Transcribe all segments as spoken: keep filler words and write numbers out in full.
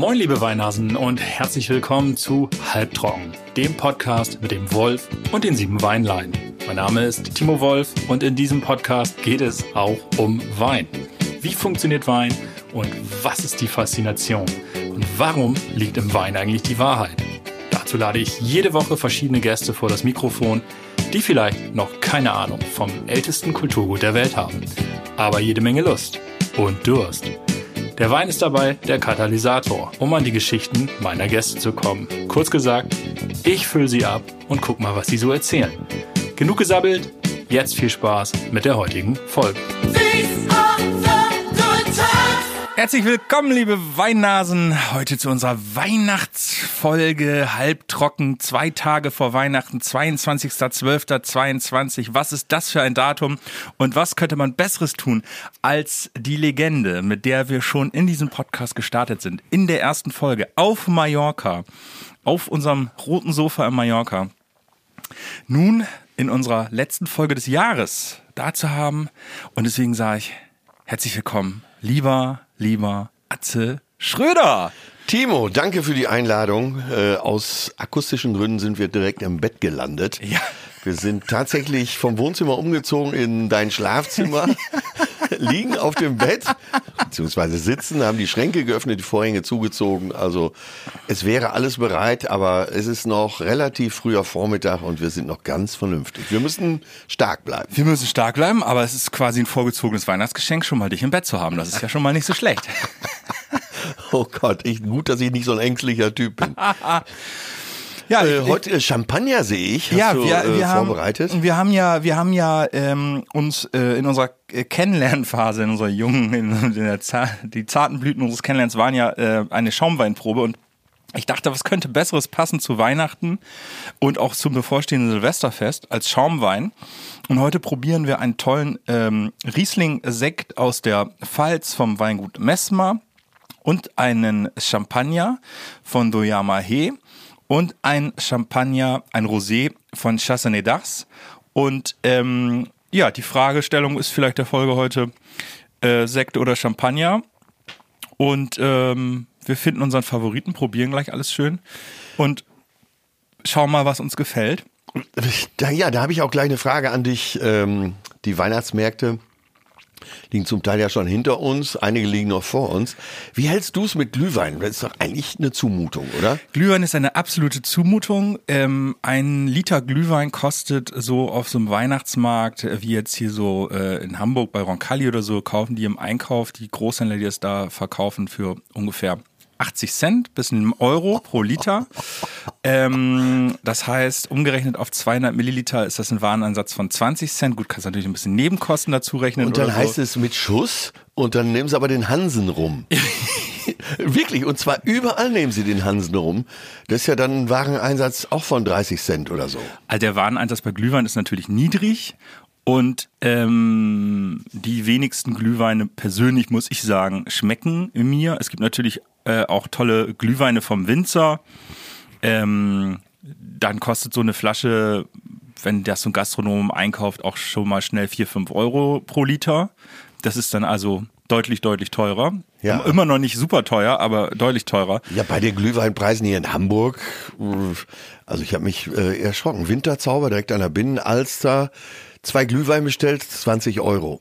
Moin liebe Weinnasen und herzlich willkommen zu Halbtrocken, dem Podcast mit dem Wolf und den sieben Weinlein. Mein Name ist Timo Wolf und in diesem Podcast geht es auch um Wein. Wie funktioniert Wein und was ist die Faszination? Und warum liegt im Wein eigentlich die Wahrheit? Dazu lade ich jede Woche verschiedene Gäste vor das Mikrofon, die vielleicht noch keine Ahnung vom ältesten Kulturgut der Welt haben, aber jede Menge Lust und Durst. Der Wein ist dabei der Katalysator, um an die Geschichten meiner Gäste zu kommen. Kurz gesagt, ich fülle sie ab und guck mal, was sie so erzählen. Genug gesabbelt, jetzt viel Spaß mit der heutigen Folge. Herzlich willkommen, liebe Weinnasen, heute zu unserer Weihnachtsfolge, halbtrocken, zwei Tage vor Weihnachten, zweiundzwanzigster zwölfter zweiundzwanzig. Was ist das für ein Datum und was könnte man Besseres tun als die Legende, mit der wir schon in diesem Podcast gestartet sind, in der ersten Folge auf Mallorca, auf unserem roten Sofa in Mallorca, nun in unserer letzten Folge des Jahres da zu haben und deswegen sage ich, herzlich willkommen, lieber Lieber Atze Schröder. Timo, danke für die Einladung. Äh, aus akustischen Gründen sind wir direkt im Bett gelandet. Ja. Wir sind tatsächlich vom Wohnzimmer umgezogen in dein Schlafzimmer, liegen auf dem Bett, beziehungsweise sitzen, haben die Schränke geöffnet, die Vorhänge zugezogen. Also es wäre alles bereit, aber es ist noch relativ früher Vormittag und wir sind noch ganz vernünftig. Wir müssen stark bleiben. Wir müssen stark bleiben, aber es ist quasi ein vorgezogenes Weihnachtsgeschenk, schon mal dich im Bett zu haben. Das ist ja schon mal nicht so schlecht. Oh Gott, ich, gut, dass ich nicht so ein ängstlicher Typ bin. Ja, äh, ich, heute Champagner sehe ich. Hast ja, du, wir, wir äh, vorbereitet? Haben, wir haben ja, wir haben ja ähm, uns äh, in unserer Kennenlernphase, in unserer jungen, in, in der Za- die zarten Blüten unseres Kennenlernens waren ja äh, eine Schaumweinprobe und ich dachte, was könnte Besseres passen zu Weihnachten und auch zum bevorstehenden Silvesterfest als Schaumwein. Und heute probieren wir einen tollen ähm, Riesling-Sekt aus der Pfalz vom Weingut Messmer und einen Champagner von Doyama He. Und ein Champagner, ein Rosé von Chassanet d'Ars. Und ähm, ja, die Fragestellung ist vielleicht der Folge heute äh, Sekt oder Champagner. Und ähm, wir finden unseren Favoriten, probieren gleich alles schön und schauen mal, was uns gefällt. Da, ja, da habe ich auch gleich eine Frage an dich. Ähm, die Weihnachtsmärkte liegen zum Teil ja schon hinter uns, einige liegen noch vor uns. Wie hältst du es mit Glühwein? Das ist doch eigentlich eine Zumutung, oder? Glühwein ist eine absolute Zumutung. Ähm, ein Liter Glühwein kostet so auf so einem Weihnachtsmarkt, wie jetzt hier so äh, in Hamburg bei Roncalli oder so, kaufen die im Einkauf, die Großhändler, die das da verkaufen, für ungefähr achtzig Cent bis einen Euro pro Liter. Ähm, das heißt, umgerechnet auf zweihundert Milliliter ist das ein Wareneinsatz von zwanzig Cent. Gut, kannst natürlich ein bisschen Nebenkosten dazu rechnen. Und dann oder so. heißt es mit Schuss und dann nehmen sie aber den Hansen rum. Wirklich, und zwar überall nehmen sie den Hansen rum. Das ist ja dann ein Wareneinsatz auch von dreißig Cent oder so. Also der Wareneinsatz bei Glühwein ist natürlich niedrig. Und ähm, die wenigsten Glühweine, persönlich muss ich sagen, schmecken mir. Es gibt natürlich äh, auch tolle Glühweine vom Winzer. Ähm, dann kostet so eine Flasche, wenn das so ein Gastronom einkauft, auch schon mal schnell vier, fünf Euro pro Liter. Das ist dann also deutlich, deutlich teurer. Ja. Immer noch nicht super teuer, aber deutlich teurer. Ja, bei den Glühweinpreisen hier in Hamburg, also ich habe mich äh, erschrocken. Winterzauber direkt an der Binnenalster. Zwei Glühwein bestellt, zwanzig Euro.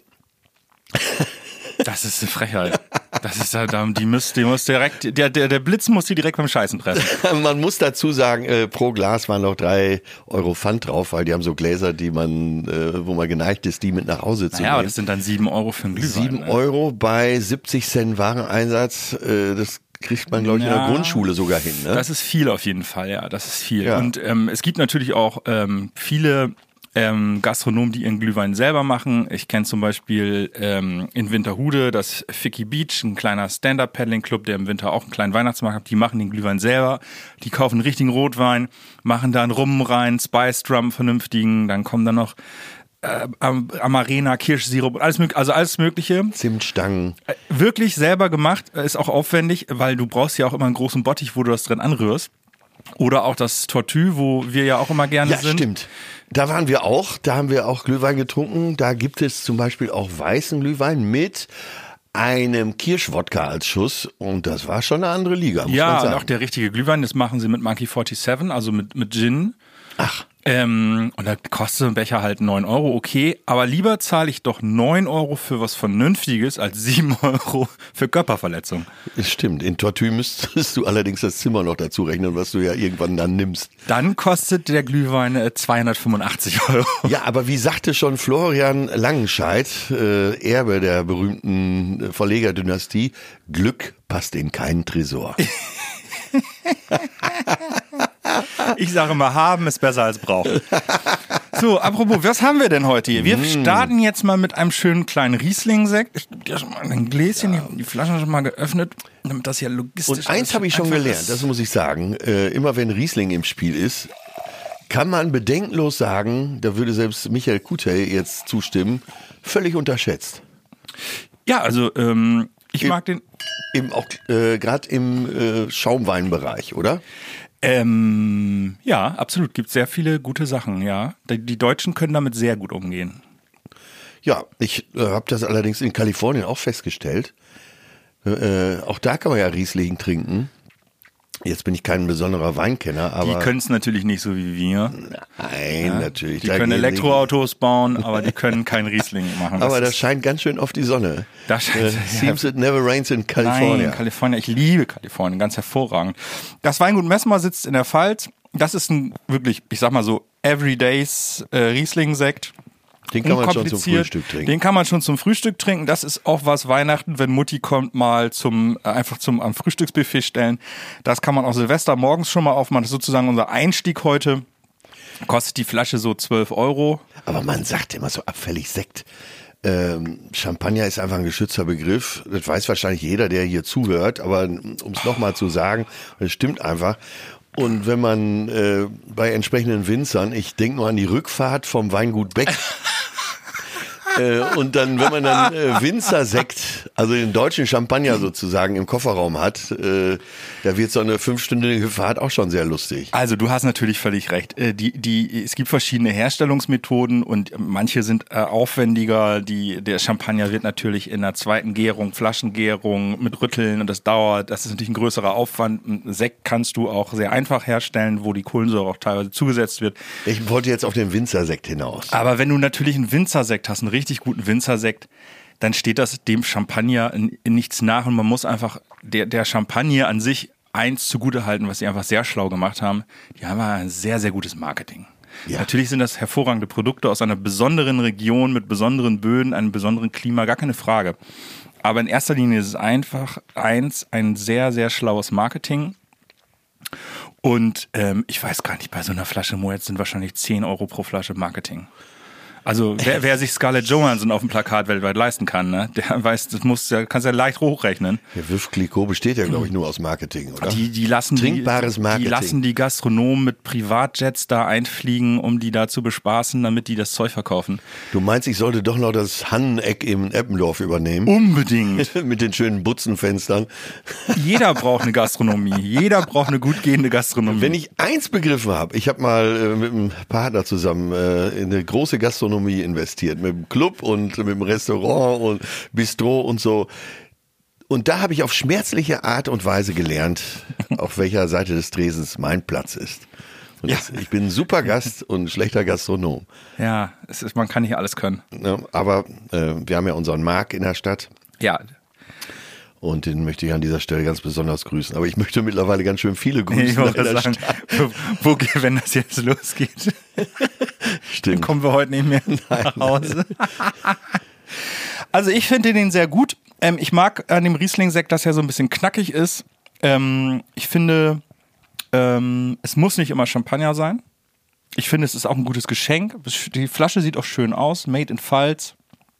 Das ist eine Frechheit. Das ist ja, die muss, die muss direkt, der, der, der Blitz muss die direkt beim Scheißen pressen. Man muss dazu sagen, äh, pro Glas waren noch drei Euro Pfand drauf, weil die haben so Gläser, die man, äh, wo man geneigt ist, die mit nach Hause zu naja, nehmen. aber das sind dann sieben Euro für einen Glühwein. Sieben ne? Euro bei siebzig Cent Wareneinsatz, äh, das kriegt man, glaube ich, ja, in der Grundschule sogar hin. Ne? Das ist viel auf jeden Fall, ja, das ist viel. Ja. Und ähm, es gibt natürlich auch ähm, viele Ähm, Gastronomen, die ihren Glühwein selber machen. Ich kenne zum Beispiel ähm, in Winterhude das Ficky Beach, ein kleiner Stand-Up-Paddling-Club, der im Winter auch einen kleinen Weihnachtsmarkt hat. Die machen den Glühwein selber. Die kaufen einen richtigen Rotwein, machen da einen Rum rein, Spice Drum vernünftigen, dann kommen dann noch äh, Amarena, Kirschsirup, alles mögliche, also alles Mögliche. Zimtstangen. Äh, wirklich selber gemacht, ist auch aufwendig, weil du brauchst ja auch immer einen großen Bottich, wo du das drin anrührst. Oder auch das Tortue, wo wir ja auch immer gerne Ja, sind. stimmt. Da waren wir auch, da haben wir auch Glühwein getrunken. Da gibt es zum Beispiel auch weißen Glühwein mit einem Kirschwodka als Schuss und das war schon eine andere Liga, muss ja, man sagen. und auch der richtige Glühwein, das machen sie mit Monkey siebenundvierzig, also mit, mit Gin. Ach. Ähm, und da kostet so ein Becher halt neun Euro, okay, aber lieber zahle ich doch neun Euro für was Vernünftiges als sieben Euro für Körperverletzung. Stimmt, in Tortue müsstest du allerdings das Zimmer noch dazu rechnen, was du ja irgendwann dann nimmst. Dann kostet der Glühwein äh, zweihundertfünfundachtzig Euro. Ja, aber wie sagte schon Florian Langenscheidt, äh, Erbe der berühmten Verlegerdynastie, Glück passt in keinen Tresor. Ich sage mal, haben ist besser als brauchen. So, apropos, was haben wir denn heute hier? Wir mm. starten jetzt mal mit einem schönen kleinen Riesling-Sekt. Ich gebe dir schon mal ein Gläschen, ja. Die Flaschen schon mal geöffnet, damit das ja logistisch ist. Und eins habe ich schon gelernt, das muss ich sagen. Äh, immer wenn Riesling im Spiel ist, kann man bedenkenlos sagen, da würde selbst Michael Kutey jetzt zustimmen, völlig unterschätzt. Ja, also ähm, ich Im, mag den... Im, auch äh, gerade im äh, Schaumweinbereich, oder? Ähm, ja, absolut. Gibt sehr viele gute Sachen, ja. Die, die Deutschen können damit sehr gut umgehen. Ja, ich äh, habe das allerdings in Kalifornien auch festgestellt. Äh, auch da kann man ja Riesling trinken. Jetzt bin ich kein besonderer Weinkenner, aber... Die können es natürlich nicht so wie wir. Nein, ja, natürlich. Die können Elektroautos bauen, aber die können kein Riesling machen. Das aber das das scheint ganz schön auf die Sonne. Das scheint, uh, seems it never rains in California. Nein, Kalifornien. Ich liebe Kalifornien, ganz hervorragend. Das Weingut Messmer sitzt in der Pfalz. Das ist ein wirklich, ich sag mal so, Everydays äh, Riesling-Sekt. Den kann man schon zum Frühstück trinken. Den kann man schon zum Frühstück trinken. Das ist auch was Weihnachten, wenn Mutti kommt, mal zum einfach zum am Frühstücksbuffet stellen. Das kann man auch Silvester morgens schon mal aufmachen. Das ist sozusagen unser Einstieg heute. Kostet die Flasche so zwölf Euro. Aber man sagt immer so abfällig Sekt. Ähm, Champagner ist einfach ein geschützter Begriff. Das weiß wahrscheinlich jeder, der hier zuhört. Aber um es nochmal zu sagen, das stimmt einfach. Und wenn man äh, bei entsprechenden Winzern, ich denke nur an die Rückfahrt vom Weingut Beck, äh, und dann, wenn man dann äh, Winzersekt, also den deutschen Champagner sozusagen im Kofferraum hat, äh, da wird so eine fünfstündige Fahrt auch schon sehr lustig. Also du hast natürlich völlig recht. Äh, die, die, es gibt verschiedene Herstellungsmethoden und manche sind äh, aufwendiger. Die, der Champagner wird natürlich in der zweiten Gärung, Flaschengärung mit Rütteln und das dauert. Das ist natürlich ein größerer Aufwand. Ein Sekt kannst du auch sehr einfach herstellen, wo die Kohlensäure auch teilweise zugesetzt wird. Ich wollte jetzt auf den Winzersekt hinaus. Aber wenn du natürlich einen Winzersekt hast, einen richtig guten Winzersekt, dann steht das dem Champagner in, in nichts nach und man muss einfach der, der Champagner an sich eins zugute halten, was sie einfach sehr schlau gemacht haben. Die haben ein sehr, sehr gutes Marketing. Ja. Natürlich sind das hervorragende Produkte aus einer besonderen Region mit besonderen Böden, einem besonderen Klima, gar keine Frage. Aber in erster Linie ist es einfach eins, ein sehr, sehr schlaues Marketing. Und ähm, ich weiß gar nicht, bei so einer Flasche Moet sind wahrscheinlich zehn Euro pro Flasche Marketing. Also wer, wer sich Scarlett Johansson auf dem Plakat weltweit leisten kann, ne, der weiß, das muss, der kannst ja leicht hochrechnen. Der Veuve Clicquot besteht ja, glaube ich, nur aus Marketing, oder? Die, die lassen Trinkbares die, Marketing. Die lassen die Gastronomen mit Privatjets da einfliegen, um die da zu bespaßen, damit die das Zeug verkaufen. Du meinst, ich sollte doch noch das Hanneneck im Eppendorf übernehmen? Unbedingt. Mit den schönen Butzenfenstern. Jeder braucht eine Gastronomie. Jeder braucht eine gut gehende Gastronomie. Wenn ich eins begriffen habe, ich habe mal äh, mit einem Partner zusammen äh, in eine große Gastronomie investiert, mit dem Club und mit dem Restaurant und Bistro und so. Und da habe ich auf schmerzliche Art und Weise gelernt, auf welcher Seite des Tresens mein Platz ist. Und Ja. das, ich bin ein super Gast und ein schlechter Gastronom. Ja, es ist, man kann nicht alles können. Ja, aber äh, wir haben ja unseren Marc in der Stadt. Ja. Und den möchte ich an dieser Stelle ganz besonders grüßen. Aber ich möchte mittlerweile ganz schön viele grüßen. Ich wollte in der sagen, Stadt. wo, wo, wenn das jetzt losgeht, Stimmt. dann kommen wir heute nicht mehr nach Hause. Also ich finde den sehr gut. Ähm, ich mag an dem Riesling-Sekt, dass er so ein bisschen knackig ist. Ähm, ich finde, ähm, es muss nicht immer Champagner sein. Ich finde, es ist auch ein gutes Geschenk. Die Flasche sieht auch schön aus, made in Pfalz.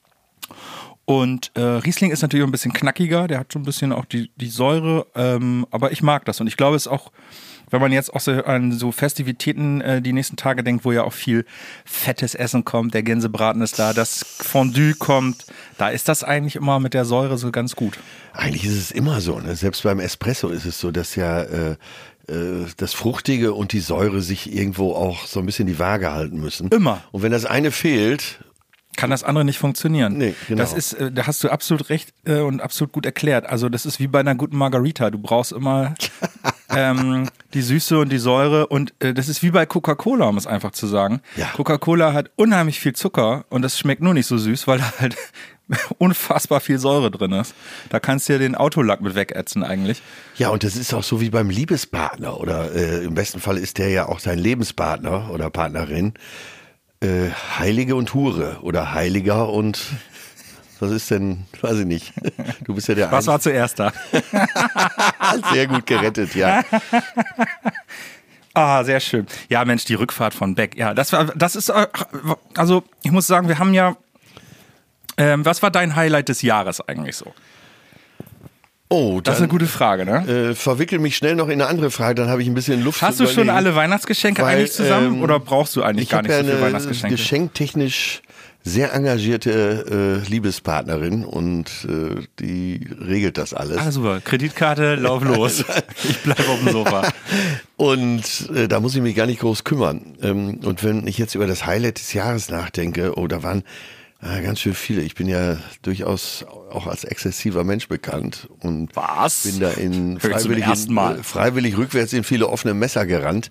Und äh, Riesling ist natürlich auch ein bisschen knackiger, der hat so ein bisschen auch die, die Säure, ähm, aber ich mag das. Und ich glaube, es ist auch, wenn man jetzt auch so an so Festivitäten äh, die nächsten Tage denkt, wo ja auch viel fettes Essen kommt, der Gänsebraten ist da, das Fondue kommt, da ist das eigentlich immer mit der Säure so ganz gut. Eigentlich ist es immer so, ne? Selbst beim Espresso ist es so, dass ja äh, äh, das Fruchtige und die Säure sich irgendwo auch so ein bisschen die Waage halten müssen. Immer. Und wenn das eine fehlt, kann das andere nicht funktionieren. Nee, genau. Das ist, äh, da hast du absolut recht äh, und absolut gut erklärt. Also das ist wie bei einer guten Margarita. Du brauchst immer ähm, die Süße und die Säure und äh, das ist wie bei Coca-Cola, um es einfach zu sagen. Ja. Coca-Cola hat unheimlich viel Zucker und das schmeckt nur nicht so süß, weil da halt unfassbar viel Säure drin ist. Da kannst du ja den Autolack mit wegätzen eigentlich. Ja, und das ist auch so wie beim Liebespartner oder äh, im besten Fall ist der ja auch dein Lebenspartner oder Partnerin. Äh, Heilige und Hure oder Heiliger und was ist denn, weiß ich nicht. Du bist ja der Was war zuerst da? Sehr gut gerettet, ja. Ah, sehr schön. Ja, Mensch, die Rückfahrt von Beck. Ja, das war, das ist, also ich muss sagen, wir haben ja, ähm, was war dein Highlight des Jahres eigentlich so? Oh, das ist eine gute Frage, ne? Äh, verwickel mich schnell noch in eine andere Frage, dann habe ich ein bisschen Luft. Hast du schon alle Weihnachtsgeschenke weil, eigentlich zusammen ähm, oder brauchst du eigentlich ich gar nicht ja so viele eine Weihnachtsgeschenke? Geschenktechnisch sehr engagierte äh, Liebespartnerin und äh, die regelt das alles. Ah, super. Kreditkarte, lauf los. Ich bleibe auf dem Sofa. Und äh, da muss ich mich gar nicht groß kümmern. Ähm, und wenn ich jetzt über das Highlight des Jahres nachdenke, oh, da waren äh, ganz schön viele. Ich bin ja durchaus auch als exzessiver Mensch bekannt und Was? bin da in Hör ich zum freiwillig, ersten Mal. in, freiwillig rückwärts in viele offene Messer gerannt.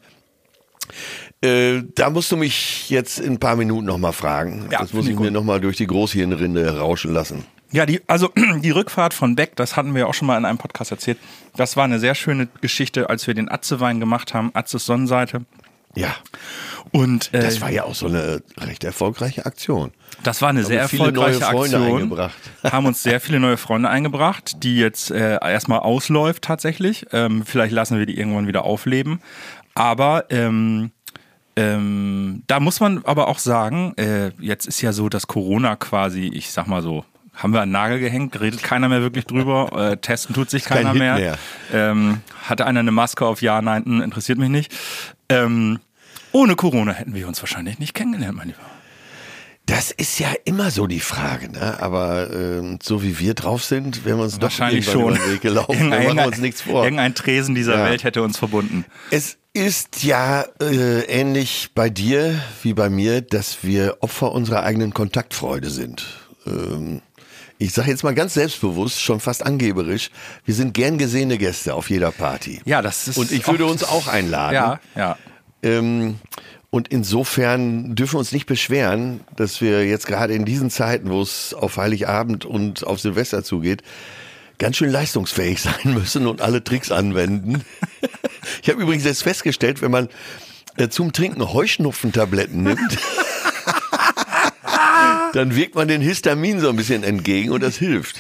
Äh, da musst du mich jetzt in ein paar Minuten nochmal fragen. Ja, das muss finde ich ich mir gut. nochmal durch die Großhirnrinde rauschen lassen. Ja, die, also die Rückfahrt von Beck, das hatten wir auch schon mal in einem Podcast erzählt. Das war eine sehr schöne Geschichte, als wir den Atze-Wein gemacht haben, Atzes Sonnenseite. Ja, Und äh, das war ja auch so eine recht erfolgreiche Aktion. das war eine sehr viele neue erfolgreiche Freunde Aktion. eingebracht. Haben uns sehr viele neue Freunde eingebracht, die jetzt äh, erstmal ausläuft tatsächlich. Ähm, vielleicht lassen wir die irgendwann wieder aufleben. Aber ähm, ähm, da muss man aber auch sagen, äh, jetzt ist ja so, dass Corona quasi, ich sag mal so, haben wir an den Nagel gehängt, redet keiner mehr wirklich drüber, äh, testen tut sich keiner kein Hit mehr. mehr. Ähm, hatte einer eine Maske auf, ja, nein, hm, interessiert mich nicht. Ähm, ohne Corona hätten wir uns wahrscheinlich nicht kennengelernt, mein Lieber. Das ist ja immer so die Frage, ne? Aber ähm, so wie wir drauf sind, wären wir uns doch Wahrscheinlich irgendwann schon. über den Weg gelaufen. Da machen wir uns nichts vor. Irgendein Tresen dieser Ja. Welt hätte uns verbunden. Es ist ja äh, ähnlich bei dir wie bei mir, dass wir Opfer unserer eigenen Kontaktfreude sind. Ähm, ich sage jetzt mal ganz selbstbewusst, schon fast angeberisch, wir sind gern gesehene Gäste auf jeder Party. Ja, das ist Und ich würde auch- uns auch einladen. Ja, ja. Ähm, und insofern dürfen wir uns nicht beschweren, dass wir jetzt gerade in diesen Zeiten, wo es auf Heiligabend und auf Silvester zugeht, ganz schön leistungsfähig sein müssen und alle Tricks anwenden. Ich habe übrigens jetzt festgestellt, wenn man äh, zum Trinken Heuschnupfentabletten nimmt, dann wirkt man den Histamin so ein bisschen entgegen und das hilft.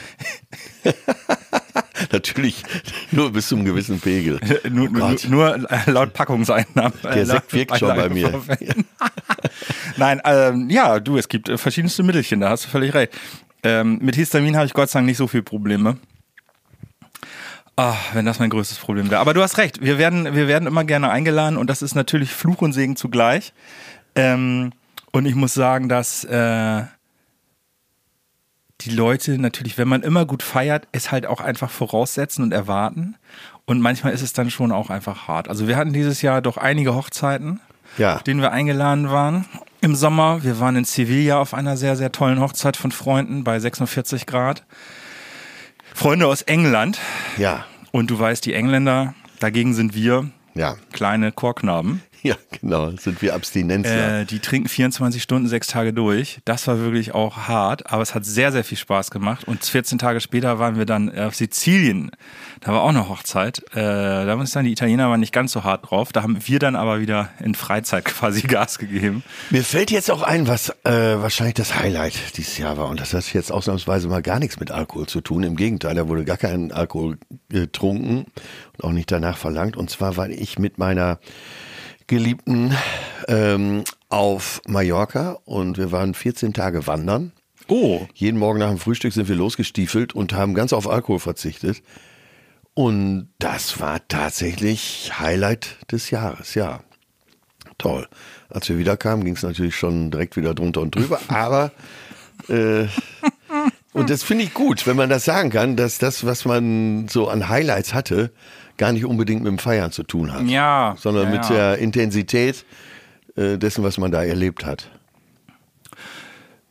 Natürlich nur bis zu einem gewissen Pegel. Nur, Oh Gott. nur, nur äh, laut Packungseinnahmen. Der Sekt wirkt schon bei mir. Nein, ähm, ja, du, es gibt äh, verschiedenste Mittelchen, da hast du völlig recht. Ähm, mit Histamin habe ich Gott sei Dank nicht so viele Probleme. Ah, wenn das mein größtes Problem wäre. Aber du hast recht, wir werden, wir werden immer gerne eingeladen und das ist natürlich Fluch und Segen zugleich. Ähm, und ich muss sagen, dass äh, die Leute natürlich, wenn man immer gut feiert, es halt auch einfach voraussetzen und erwarten. Und manchmal ist es dann schon auch einfach hart. Also wir hatten dieses Jahr doch einige Hochzeiten, Ja. auf denen wir eingeladen waren. Im Sommer, wir waren in Sevilla auf einer sehr, sehr tollen Hochzeit von Freunden bei sechsundvierzig Grad. Freunde aus England. Ja, Und du weißt, die Engländer, dagegen sind wir ja, kleine Chorknaben. ja, genau, sind wir Abstinenzler. Äh, die trinken vierundzwanzig Stunden, sechs Tage durch. Das war wirklich auch hart, aber es hat sehr, sehr viel Spaß gemacht. Und vierzehn Tage später waren wir dann auf Sizilien. Da war auch eine Hochzeit. Äh, da haben uns dann die Italiener waren nicht ganz so hart drauf. Da haben wir dann aber wieder in Freizeit quasi Gas gegeben. Mir fällt jetzt auch ein, was äh, wahrscheinlich das Highlight dieses Jahr war. Und das hat jetzt ausnahmsweise mal gar nichts mit Alkohol zu tun. Im Gegenteil, da wurde gar kein Alkohol getrunken und auch nicht danach verlangt. Und zwar war ich mit meiner Geliebten ähm, auf Mallorca und wir waren vierzehn Tage wandern. Oh. Jeden Morgen nach dem Frühstück sind wir losgestiefelt und haben ganz auf Alkohol verzichtet. Und das war tatsächlich Highlight des Jahres, ja. Toll. Als wir wiederkamen, ging es natürlich schon direkt wieder drunter und drüber, aber äh, und das finde ich gut, wenn man das sagen kann, dass das, was man so an Highlights hatte, gar nicht unbedingt mit dem Feiern zu tun hat. Ja. Sondern ja, mit ja. der Intensität äh, dessen, was man da erlebt hat.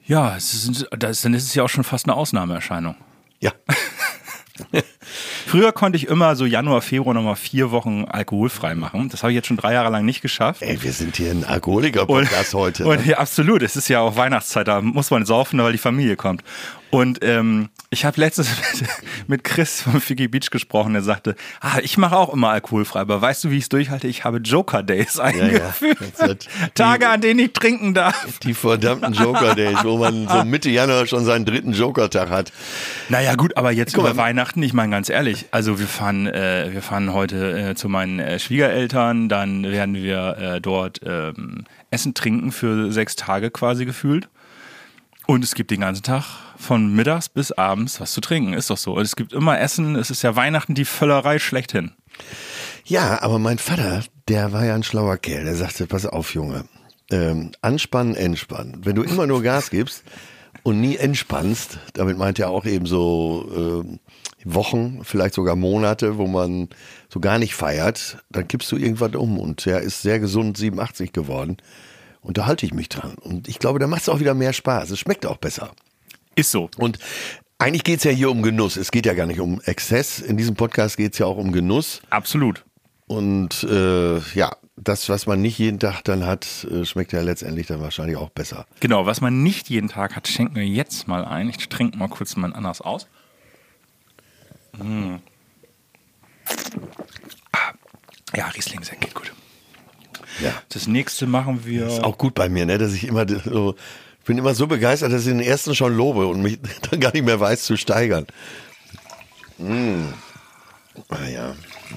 Ja, es ist, das, dann ist es ja auch schon fast eine Ausnahmeerscheinung. Ja. Früher konnte ich immer so Januar, Februar nochmal vier Wochen alkoholfrei machen. Das habe ich jetzt schon drei Jahre lang nicht geschafft. Ey, wir sind hier ein Alkoholiker-Podcast heute. Und ne? ja, absolut. Es ist ja auch Weihnachtszeit, da muss man saufen, weil die Familie kommt. Und ähm, ich habe letztens mit, mit Chris vom Ficky Beach gesprochen, der sagte, ah, ich mache auch immer alkoholfrei, aber weißt du, wie ich es durchhalte? Ich habe Joker-Days eingeführt. Ja, ja. Tage, an denen ich trinken darf. Die verdammten Joker-Days, wo man so Mitte Januar schon seinen dritten Joker-Tag hat. Naja gut, aber jetzt Guck über mal. Weihnachten, ich meine ganz ehrlich, also wir fahren, äh, wir fahren heute äh, zu meinen äh, Schwiegereltern, dann werden wir äh, dort ähm, Essen, trinken für sechs Tage quasi gefühlt. Und es gibt den ganzen Tag von mittags bis abends was zu trinken, ist doch so. Und es gibt immer Essen, es ist ja Weihnachten die Völlerei schlechthin. Ja, aber mein Vater, der war ja ein schlauer Kerl, der sagte, pass auf Junge, ähm, anspannen, entspannen. Wenn du immer nur Gas gibst und nie entspannst, damit meint er auch eben so äh, Wochen, vielleicht sogar Monate, wo man so gar nicht feiert, dann kippst du irgendwas um. Und er ist sehr gesund, siebenundachtzig geworden. Und da halte ich mich dran. Und ich glaube, da macht es auch wieder mehr Spaß. Es schmeckt auch besser. Ist so. Und eigentlich geht es ja hier um Genuss. Es geht ja gar nicht um Exzess. In diesem Podcast geht es ja auch um Genuss. Absolut. Und äh, ja, das, was man nicht jeden Tag dann hat, äh, schmeckt ja letztendlich dann wahrscheinlich auch besser. Genau, was man nicht jeden Tag hat, schenken wir jetzt mal ein. Ich trinke mal kurz mein anderes aus. Mmh. Ah. Ja, Riesling, sehr geht gut. Ja. Das nächste machen wir. Das ist auch gut bei mir, ne, dass ich immer so, ich bin immer so begeistert, dass ich den ersten schon lobe und mich dann gar nicht mehr weiß zu steigern. Mm. Ah ja.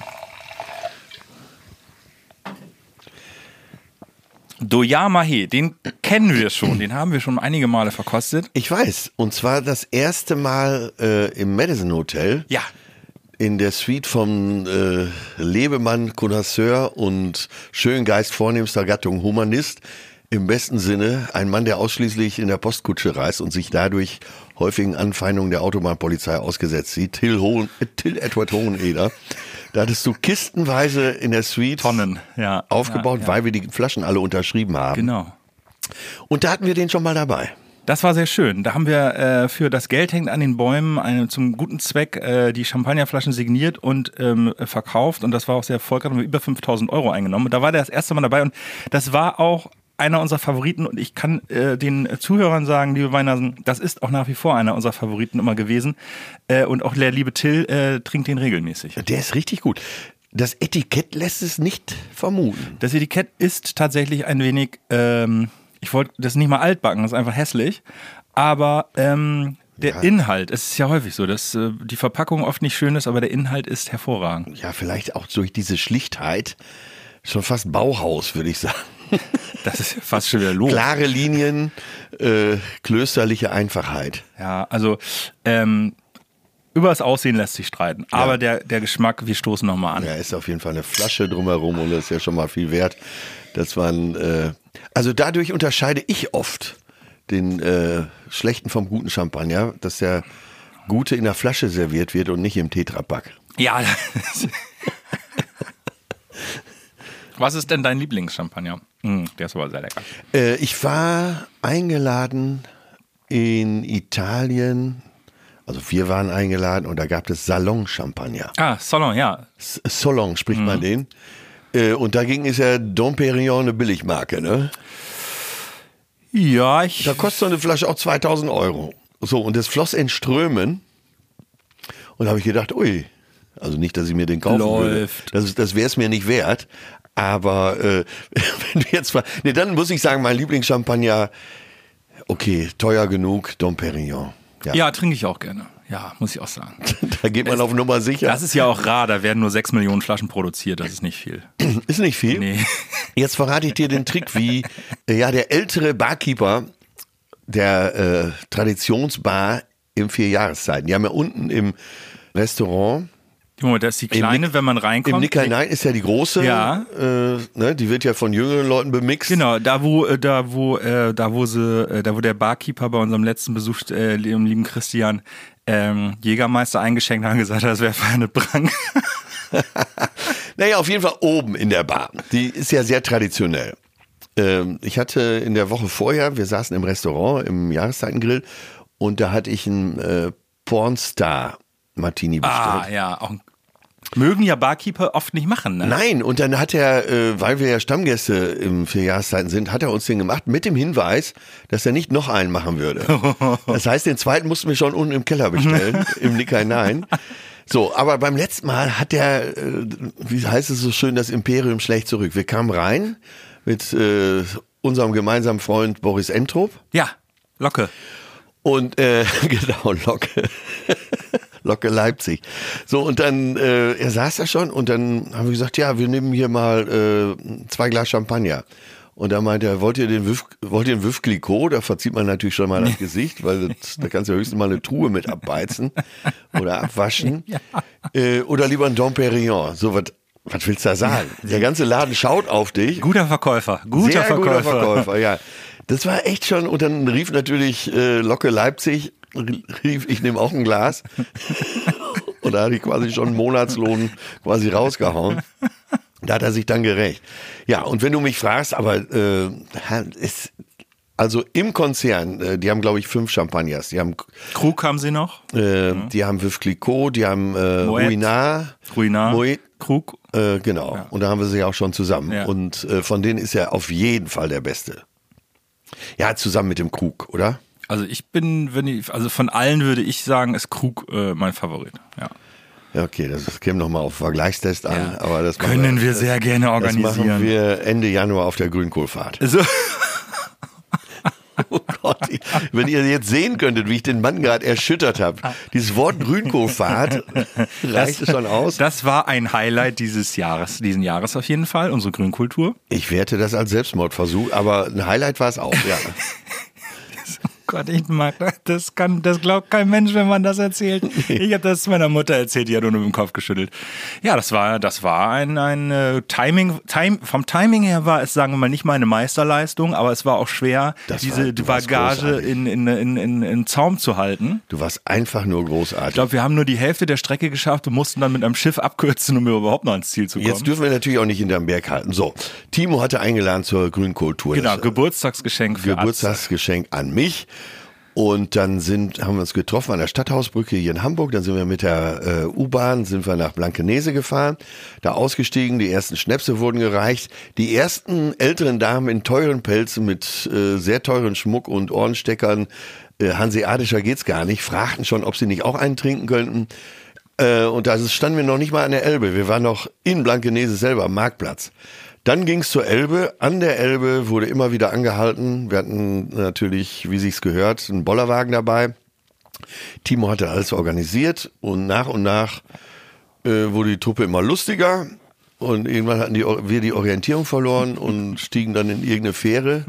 Doyamahe, den kennen wir schon, den haben wir schon einige Male verkostet. Ich weiß, und zwar das erste Mal äh, im Madison Hotel. Ja. In der Suite vom äh, Lebemann, Connoisseur und Schöngeist vornehmster Gattung Humanist. Im besten Sinne ein Mann, der ausschließlich in der Postkutsche reist und sich dadurch häufigen Anfeindungen der Autobahnpolizei ausgesetzt sieht. Till, Hohen, äh, Till Edward Hoheneder. Da hattest du kistenweise in der Suite Tonnen, ja, aufgebaut, ja, ja. weil wir die Flaschen alle unterschrieben haben. Genau. Und da hatten wir den schon mal dabei. Das war sehr schön. Da haben wir äh, für das Geld hängt an den Bäumen eine, zum guten Zweck äh, die Champagnerflaschen signiert und ähm, verkauft. Und das war auch sehr erfolgreich. Haben wir über fünftausend Euro eingenommen. Und da war der das erste Mal dabei. Und das war auch einer unserer Favoriten. Und ich kann äh, den Zuhörern sagen, liebe Weinnasen, das ist auch nach wie vor einer unserer Favoriten immer gewesen. Äh, und auch der liebe Till äh, trinkt den regelmäßig. Der ist richtig gut. Das Etikett lässt es nicht vermuten. Das Etikett ist tatsächlich ein wenig... Ähm, Ich wollte das nicht mal altbacken, das ist einfach hässlich. Aber ähm, der ja. Inhalt, es ist ja häufig so, dass äh, die Verpackung oft nicht schön ist, aber der Inhalt ist hervorragend. Ja, vielleicht auch durch diese Schlichtheit. Schon fast Bauhaus, würde ich sagen. Das ist fast schon wieder los. Klare Linien, äh, klösterliche Einfachheit. Ja, also ähm, über das Aussehen lässt sich streiten. Aber Ja. der, der Geschmack, wir stoßen nochmal an. Ja, ist auf jeden Fall eine Flasche drumherum und das ist ja schon mal viel wert. Das waren, äh, also dadurch unterscheide ich oft den äh, schlechten vom guten Champagner, dass der gute in der Flasche serviert wird und nicht im Tetrapack. Ja. Was ist denn dein Lieblingschampagner? Mm, der ist aber sehr lecker. Äh, ich war eingeladen in Italien, also wir waren eingeladen und da gab es Salon-Champagner. Ah, Salon, ja. S- Solon spricht man den. Äh, und dagegen ist ja Dom Perignon eine Billigmarke, ne? Ja, ich... Da kostet so eine Flasche auch zweitausend Euro. So, und das floss in Strömen. Und da habe ich gedacht, ui, also nicht, dass ich mir den kaufen Läuft. würde. Das, das wäre es mir nicht wert. Aber äh, wenn du jetzt mal, nee, dann muss ich sagen, mein Lieblingschampagner, okay, teuer genug, Dom Perignon. Ja, Ja, trinke ich auch gerne. Ja, muss ich auch sagen. da geht man auf Nummer sicher. Das ist ja auch rar, da werden nur sechs Millionen Flaschen produziert, das ist nicht viel. Ist nicht viel. Nee. Jetzt verrate ich dir den Trick, wie äh, ja der ältere Barkeeper der äh, Traditionsbar im vier Jahreszeiten. Die haben ja unten im Restaurant, Moment, das ist die kleine, Nick- wenn man reinkommt. im Nickel Nein ist ja die große, Ja. äh, ne, die wird ja von jüngeren Leuten bemixt. Genau, da wo, äh, da wo, äh, da wo sie, äh, da wo der Barkeeper bei unserem letzten Besuch, äh, dem lieben Christian, ähm, Jägermeister eingeschenkt hat und gesagt hat, das wäre für eine Brang. Naja, auf jeden Fall oben in der Bar. Die ist ja sehr traditionell. Ähm, ich hatte in der Woche vorher, wir saßen im Restaurant, im Jahreszeitengrill und da hatte ich einen äh, Pornstar Martini bestellt. Ah, ja, auch mögen ja Barkeeper oft nicht machen, ne? Nein, und dann hat er, äh, weil wir ja Stammgäste im vier Jahreszeiten sind, hat er uns den gemacht mit dem Hinweis, dass er nicht noch einen machen würde. Das heißt, den zweiten mussten wir schon unten im Keller bestellen, im Nikkei Nein. So, aber beim letzten Mal hat der, äh, wie heißt es so schön, das Imperium schlägt zurück. Wir kamen rein mit äh, unserem gemeinsamen Freund Boris Entrup. Ja, Locke. Und äh, genau, Locke. Locke Leipzig. So, und dann, äh, er saß da schon und dann haben wir gesagt, ja, wir nehmen hier mal äh, zwei Glas Champagner. Und da meinte er, wollt ihr den Veuve, wollt ihr den Veuve Clicquot? Da verzieht man natürlich schon mal das Gesicht, weil das, da kannst du ja höchstens mal eine Truhe mit abbeizen oder abwaschen. Ja. Äh, oder lieber ein Dom Perignon. So, was was willst du da sagen? Der ganze Laden schaut auf dich. Guter Verkäufer, guter Sehr Verkäufer. guter Verkäufer, ja. Das war echt schon, und dann rief natürlich äh, Locke Leipzig, rief, ich nehme auch ein Glas. Und da hatte ich quasi schon einen Monatslohn quasi rausgehauen. Da hat er sich dann gerecht. Ja, und wenn du mich fragst, aber äh, ist, also im Konzern, äh, die haben glaube ich fünf Champagners. Die haben Krug haben sie noch. Äh, mhm. Die haben Veuve Clicquot, die haben äh, Ruinart. Ruinart, Moet, Krug. Äh, genau, ja. Und da haben wir sie auch schon zusammen. Ja. Und äh, von denen ist er auf jeden Fall der Beste. Ja, zusammen mit dem Krug, oder? Also ich bin, wenn ich, also von allen würde ich sagen, ist Krug äh, mein Favorit. Ja. Ja, okay, das käme nochmal auf Vergleichstest an. Ja. Aber das können wir, wir das, sehr gerne organisieren. Das machen wir Ende Januar auf der Grünkohlfahrt. So. Oh Gott, wenn ihr jetzt sehen könntet, wie ich den Mann gerade erschüttert habe. Dieses Wort Grünkohlfahrt reicht schon aus. Das war ein Highlight dieses Jahres, diesen Jahres auf jeden Fall, unsere Grünkultur. Ich werte das als Selbstmordversuch, aber ein Highlight war es auch, ja. Oh Gott, ich mag das. Das, kann, das glaubt kein Mensch, wenn man das erzählt. Ich habe das meiner Mutter erzählt, die hat nur mit dem Kopf geschüttelt. Ja, das war, das war ein, ein uh, Timing, time, vom Timing her war es, sagen wir mal, nicht meine Meisterleistung, aber es war auch schwer, das diese war, Bagage in, in, in, in, in Zaum zu halten. Du warst einfach nur großartig. Ich glaube, wir haben nur die Hälfte der Strecke geschafft und mussten dann mit einem Schiff abkürzen, um überhaupt noch ans Ziel zu kommen. Jetzt dürfen wir natürlich auch nicht hinterm Berg halten. So, Timo hatte eingeladen zur Grünkohltour. Genau, Geburtstagsgeschenk für Geburtstagsgeschenk an mich. Und dann sind, haben wir uns getroffen an der Stadthausbrücke hier in Hamburg. Dann sind wir mit der äh, U-Bahn, sind wir nach Blankenese gefahren, da ausgestiegen, die ersten Schnäpse wurden gereicht. Die ersten älteren Damen in teuren Pelzen mit äh, sehr teuren Schmuck und Ohrensteckern, äh, hanseatischer geht's gar nicht, fragten schon, ob sie nicht auch einen trinken könnten. Äh, und da standen wir noch nicht mal an der Elbe, wir waren noch in Blankenese selber am Marktplatz. Dann ging es zur Elbe. An der Elbe wurde immer wieder angehalten. Wir hatten natürlich, wie sich's gehört, einen Bollerwagen dabei. Timo hatte alles organisiert und nach und nach äh, wurde die Truppe immer lustiger. Und irgendwann hatten die, wir die Orientierung verloren und stiegen dann in irgendeine Fähre,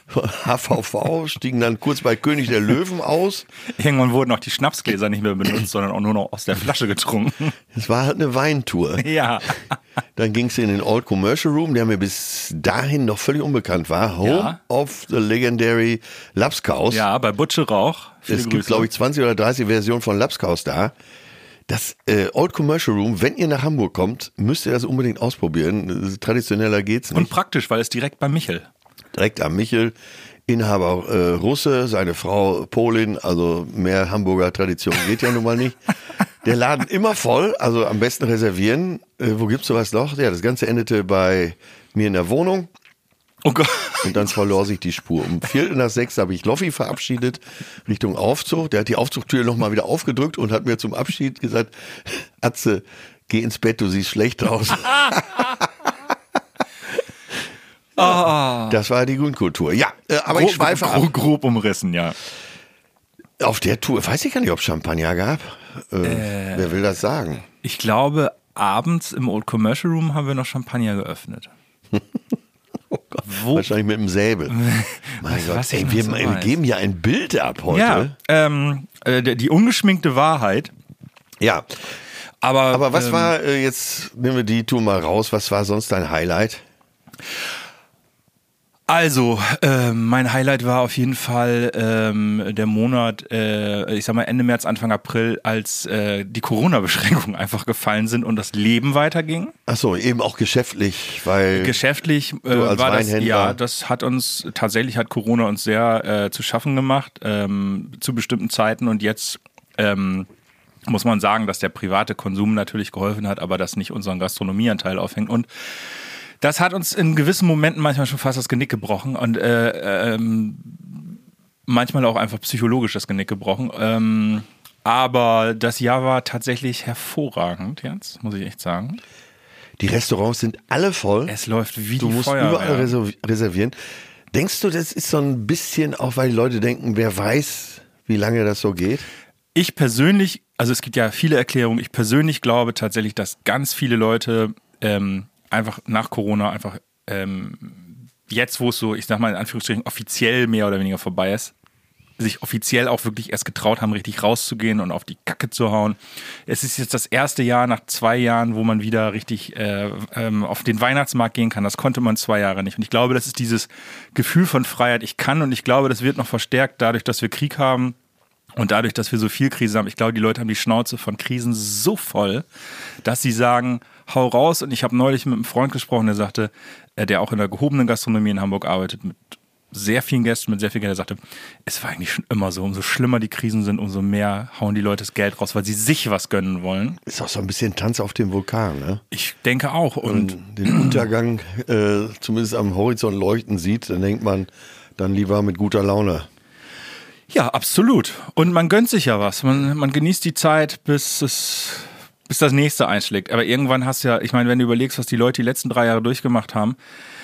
H V V, stiegen dann kurz bei König der Löwen aus. Irgendwann wurden auch die Schnapsgläser nicht mehr benutzt, sondern auch nur noch aus der Flasche getrunken. Es war halt eine Weintour. Ja. Dann ging es in den Old Commercial Room, der mir bis dahin noch völlig unbekannt war. Home ja. of the Legendary Lapskaus. Ja, bei Butche Rauch. Viele es Grüße. Gibt, glaube ich, zwanzig oder dreißig Versionen von Lapskaus da. Das äh, Old Commercial Room, wenn ihr nach Hamburg kommt, müsst ihr das unbedingt ausprobieren. Traditioneller geht's nicht. Und praktisch, weil es direkt bei Michel. Direkt am Michel. Inhaber äh, Russe, seine Frau Polin, also mehr Hamburger Tradition geht ja nun mal nicht. Der Laden immer voll, also am besten reservieren. Äh, wo gibt's sowas noch? Ja, das Ganze endete bei mir in der Wohnung. Oh Gott. Und dann verlor sich die Spur. Um Viertel nach sechs habe ich Loffi verabschiedet Richtung Aufzug. Der hat die Aufzugtür nochmal wieder aufgedrückt und hat mir zum Abschied gesagt, Atze, geh ins Bett, du siehst schlecht aus. Oh. Das war die Grünkultur. Ja, äh, aber grob, ich schweife grob, ab. Grob umrissen, ja. Auf der Tour, weiß ich gar nicht, ob es Champagner gab. Äh, äh, wer will das sagen? Ich glaube, abends im Old Commercial Room haben wir noch Champagner geöffnet. Oh Gott, wahrscheinlich mit dem Säbel. Mein was, Gott, was ey, wir, so wir geben ja ein Bild ab heute. Ja, ähm, äh, die ungeschminkte Wahrheit. Ja, aber, aber was ähm, war, äh, jetzt nehmen wir die Tour mal raus, was war sonst dein Highlight? Also, äh, mein Highlight war auf jeden Fall ähm, der Monat, äh, ich sag mal Ende März, Anfang April, als äh, die Corona-Beschränkungen einfach gefallen sind und das Leben weiterging. Ach so, eben auch geschäftlich, weil Geschäftlich äh, du als war das, Weinhändler- ja, das hat uns, tatsächlich hat Corona uns sehr äh, zu schaffen gemacht, ähm, zu bestimmten Zeiten und jetzt ähm, muss man sagen, dass der private Konsum natürlich geholfen hat, aber das nicht unseren Gastronomieanteil aufhängt und das hat uns in gewissen Momenten manchmal schon fast das Genick gebrochen und äh, ähm, manchmal auch einfach psychologisch das Genick gebrochen. Ähm, aber das Jahr war tatsächlich hervorragend, jetzt, muss ich echt sagen. die Restaurants sind alle voll. Es läuft wie Du die musst Feuerwehr. überall reserv- reservieren. Denkst du, das ist so ein bisschen auch, weil die Leute denken, wer weiß, wie lange das so geht? Ich persönlich, also es gibt ja viele Erklärungen, ich persönlich glaube tatsächlich, dass ganz viele Leute ähm, einfach nach Corona einfach ähm, jetzt, wo es so, ich sag mal in Anführungsstrichen, offiziell mehr oder weniger vorbei ist, sich offiziell auch wirklich erst getraut haben, richtig rauszugehen und auf die Kacke zu hauen. Es ist jetzt das erste Jahr nach zwei Jahren, wo man wieder richtig äh, ähm, auf den Weihnachtsmarkt gehen kann. Das konnte man zwei Jahre nicht. Und ich glaube, das ist dieses Gefühl von Freiheit. Ich kann und ich glaube, das wird noch verstärkt dadurch, dass wir Krieg haben. Und dadurch, dass wir so viel Krise haben, ich glaube, die Leute haben die Schnauze von Krisen so voll, dass sie sagen, hau raus. Und ich habe neulich mit einem Freund gesprochen, der sagte, äh, der auch in der gehobenen Gastronomie in Hamburg arbeitet, mit sehr vielen Gästen, mit sehr viel Geld, der sagte, es war eigentlich schon immer so, umso schlimmer die Krisen sind, umso mehr hauen die Leute das Geld raus, weil sie sich was gönnen wollen. Ist auch so ein bisschen Tanz auf dem Vulkan, ne? Ich denke auch. Und Und den Untergang äh, zumindest am Horizont leuchten sieht, dann denkt man, dann lieber mit guter Laune. ja, absolut. Und man gönnt sich ja was. Man, man genießt die Zeit, bis es, bis das nächste einschlägt. Aber irgendwann hast du ja, ich meine, wenn du überlegst, was die Leute die letzten drei Jahre durchgemacht haben,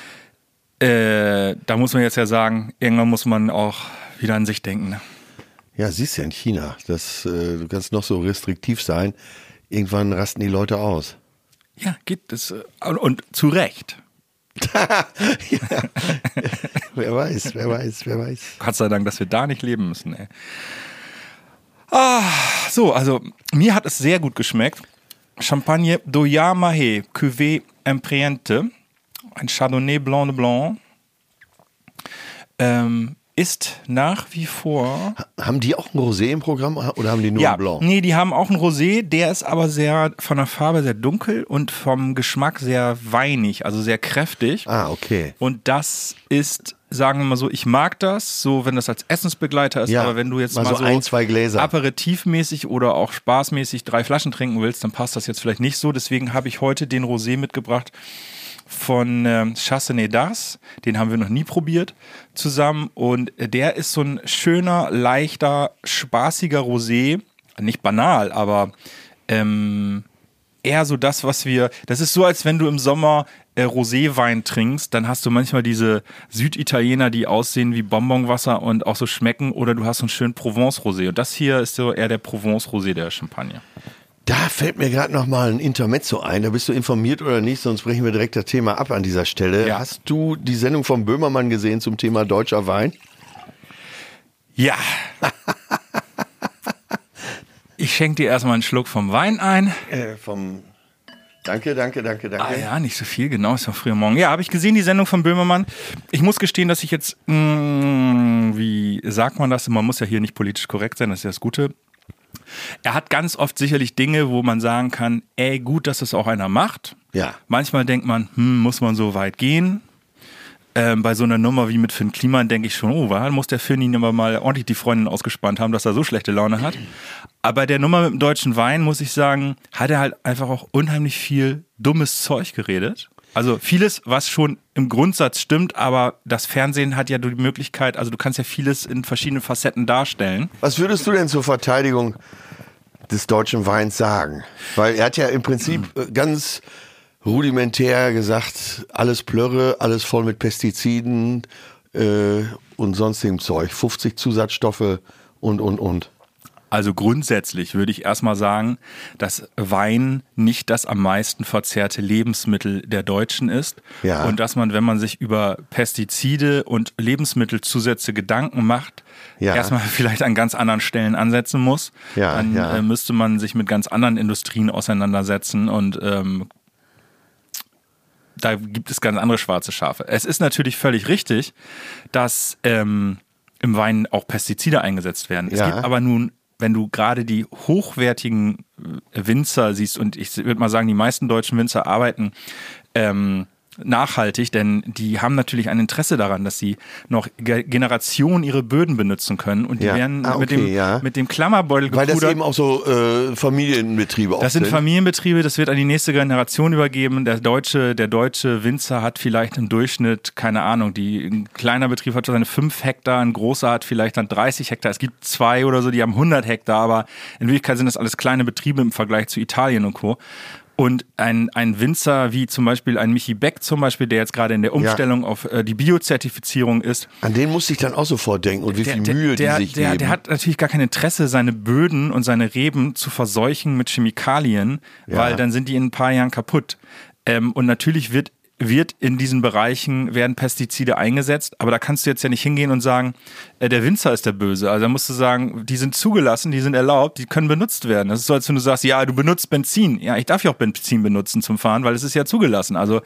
äh, da muss man jetzt ja sagen, irgendwann muss man auch wieder an sich denken. Ne? Ja, siehst du ja in China, das, äh, du kannst noch so restriktiv sein, irgendwann rasten die Leute aus. Ja, geht das. äh, Und, und zu Recht. Ja. Wer weiß, wer weiß, wer weiß. Gott sei Dank, dass wir da nicht leben müssen. Ey. Ah, so, also mir hat es sehr gut geschmeckt. Champagne Doya Mahé, Cuvée Empriente, ein Chardonnay Blanc de Blanc, ähm, ist nach wie vor... Haben die auch ein Rosé im Programm oder haben die nur Ja, ein Blanc? nee, die haben auch ein Rosé, der ist aber sehr von der Farbe sehr dunkel und vom Geschmack sehr weinig, also sehr kräftig. Ah, okay. Und das ist, sagen wir mal so, ich mag das, so wenn das als Essensbegleiter ist, Ja, aber wenn du jetzt mal mal, so so ein, zwei Gläser. aperitivmäßig oder auch spaßmäßig drei Flaschen trinken willst, dann passt das jetzt vielleicht nicht so. Deswegen habe ich heute den Rosé mitgebracht von ähm, Chassenet d'Ars. Den haben wir noch nie probiert zusammen. Und der ist so ein schöner, leichter, spaßiger Rosé. Nicht banal, aber ähm, eher so das, was wir... Das ist so, als wenn du im Sommer äh, Roséwein trinkst, dann hast du manchmal diese Süditaliener, die aussehen wie Bonbonwasser und auch so schmecken. Oder du hast so einen schönen Provence-Rosé. Und das hier ist so eher der Provence-Rosé der Champagner. Da fällt mir gerade noch mal ein Intermezzo ein. Da bist du informiert oder nicht, sonst brechen wir direkt das Thema ab an dieser Stelle. Ja. Hast du die Sendung von Böhmermann gesehen zum Thema deutscher Wein? Ja. Ich schenke dir erstmal einen Schluck vom Wein ein. Äh, vom Danke, danke, danke, danke. Ah ja, nicht so viel, genau, ist ja früher morgen. Ja, habe ich gesehen, die Sendung von Böhmermann. Ich muss gestehen, dass ich jetzt, mh, wie sagt man das? Man muss ja hier nicht politisch korrekt sein, das ist ja das Gute. Er hat ganz oft sicherlich Dinge, wo man sagen kann, ey, gut, dass das auch einer macht. Ja. Manchmal denkt man, hm, muss man so weit gehen? Ähm, bei so einer Nummer wie mit Finn Kliman denke ich schon, oh, da muss der Finn ihn aber mal ordentlich die Freundin ausgespannt haben, dass er so schlechte Laune hat. Aber bei der Nummer mit dem deutschen Wein, muss ich sagen, hat er halt einfach auch unheimlich viel dummes Zeug geredet. Also vieles, was schon im Grundsatz stimmt, aber das Fernsehen hat ja die Möglichkeit, also du kannst ja vieles in verschiedenen Facetten darstellen. Was würdest du denn zur Verteidigung des deutschen Weins sagen? Weil er hat ja im Prinzip äh, ganz rudimentär gesagt, alles Plörre, alles voll mit Pestiziden äh, und sonstigem Zeug, fünfzig Zusatzstoffe und, und, und. Also grundsätzlich würde ich erstmal sagen, dass Wein nicht das am meisten verzehrte Lebensmittel der Deutschen ist. Ja. Und dass man, wenn man sich über Pestizide und Lebensmittelzusätze Gedanken macht, Ja. erstmal vielleicht an ganz anderen Stellen ansetzen muss. Ja, Dann ja. Äh, müsste man sich mit ganz anderen Industrien auseinandersetzen und ähm, da gibt es ganz andere schwarze Schafe. Es ist natürlich völlig richtig, dass ähm, im Wein auch Pestizide eingesetzt werden. Es Ja. gibt aber nun, wenn du gerade die hochwertigen Winzer siehst, und ich würde mal sagen, die meisten deutschen Winzer arbeiten ähm, nachhaltig, denn die haben natürlich ein Interesse daran, dass sie noch Ge- Generationen ihre Böden benutzen können und die Ja. werden Ah, mit okay, dem ja. mit dem Klammerbeutel Weil das gepudert. eben auch so äh, Familienbetriebe auch Das sind Familienbetriebe, das wird an die nächste Generation übergeben. Der deutsche, der deutsche Winzer hat vielleicht im Durchschnitt, keine Ahnung, die, ein kleiner Betrieb hat seine fünf Hektar, ein großer hat vielleicht dann dreißig Hektar. Es gibt zwei oder so, die haben hundert Hektar, aber in Wirklichkeit sind das alles kleine Betriebe im Vergleich zu Italien und Co. Und ein, ein Winzer wie zum Beispiel ein Michi Beck zum Beispiel, der jetzt gerade in der Umstellung ja. auf äh, die Biozertifizierung ist. An den musste ich dann auch sofort denken und wie der, viel der, Mühe der, die sich der, geben. Der hat natürlich gar kein Interesse, seine Böden und seine Reben zu verseuchen mit Chemikalien, Ja. weil dann sind die in ein paar Jahren kaputt. Ähm, und natürlich wird wird in diesen Bereichen, werden Pestizide eingesetzt, aber da kannst du jetzt ja nicht hingehen und sagen, äh, der Winzer ist der Böse. Also da musst du sagen, die sind zugelassen, die sind erlaubt, die können benutzt werden. Das ist so, als wenn du sagst, ja, du benutzt Benzin. Ja, ich darf ja auch Benzin benutzen zum Fahren, weil es ist ja zugelassen. Also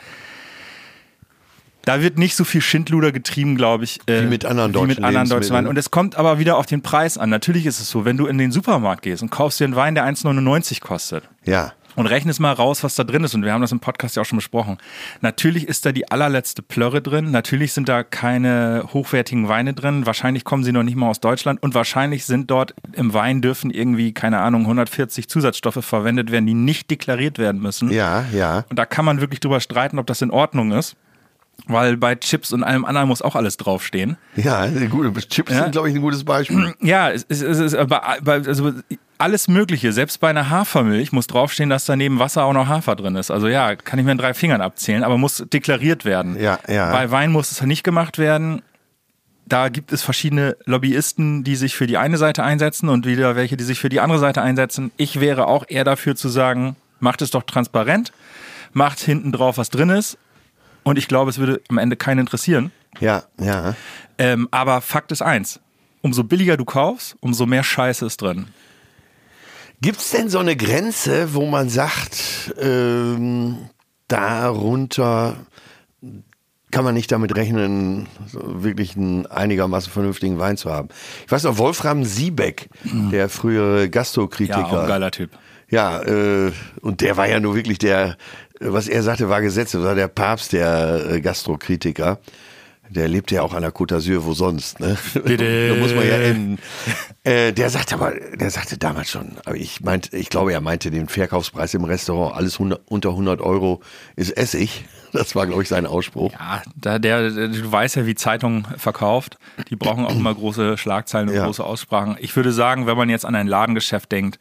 da wird nicht so viel Schindluder getrieben, glaube ich, äh, Wie mit anderen deutschen wie mit anderen deutschen Weinen. Lebensmitteln. Und es kommt aber wieder auf den Preis an. Natürlich ist es so, wenn du in den Supermarkt gehst und kaufst dir einen Wein, der eins neunundneunzig kostet, Ja. und rechnest mal raus, was da drin ist. Und wir haben das im Podcast ja auch schon besprochen. Natürlich ist da die allerletzte Plörre drin. Natürlich sind da keine hochwertigen Weine drin. Wahrscheinlich kommen sie noch nicht mal aus Deutschland. Und wahrscheinlich sind dort im Wein dürfen irgendwie, keine Ahnung, hundertvierzig Zusatzstoffe verwendet werden, die nicht deklariert werden müssen. Ja, ja. Und da kann man wirklich drüber streiten, ob das in Ordnung ist. Weil bei Chips und allem anderen muss auch alles draufstehen. Ja, eine gute, Chips Ja. sind, glaube ich, ein gutes Beispiel. Ja, es ist, es ist aber also alles Mögliche. Selbst bei einer Hafermilch muss draufstehen, dass da neben Wasser auch noch Hafer drin ist. Also ja, kann ich mir in drei Fingern abzählen, aber muss deklariert werden. Ja, ja. Bei Wein muss es nicht gemacht werden. Da gibt es verschiedene Lobbyisten, die sich für die eine Seite einsetzen und wieder welche, die sich für die andere Seite einsetzen. Ich wäre auch eher dafür zu sagen, macht es doch transparent, macht hinten drauf, was drin ist. Und ich glaube, es würde am Ende keinen interessieren. Ja, ja. Ähm, aber Fakt ist eins, umso billiger du kaufst, umso mehr Scheiße ist drin. Gibt's denn so eine Grenze, wo man sagt, ähm, darunter kann man nicht damit rechnen, so wirklich einen einigermaßen vernünftigen Wein zu haben? Ich weiß noch, Wolfram Siebeck, mhm. der frühere Gastrokritiker. Ja, auch ein geiler Typ. Ja, äh, und der war ja nur wirklich der, was er sagte, war Gesetz, das war der Papst der äh, Gastrokritiker. Der lebte ja auch an der Côte d'Azur, wo sonst, ne? Bitte. Da muss man ja in, äh, der sagte aber, der sagte damals schon, aber ich meinte, ich glaube, er meinte den Verkaufspreis im Restaurant, alles hundert, unter hundert Euro ist Essig. Das war, glaube ich, sein Ausspruch. Ja, da der, du weißt ja, wie Zeitungen verkauft. Die brauchen auch immer große Schlagzeilen und Ja. große Aussprachen. Ich würde sagen, wenn man jetzt an ein Ladengeschäft denkt,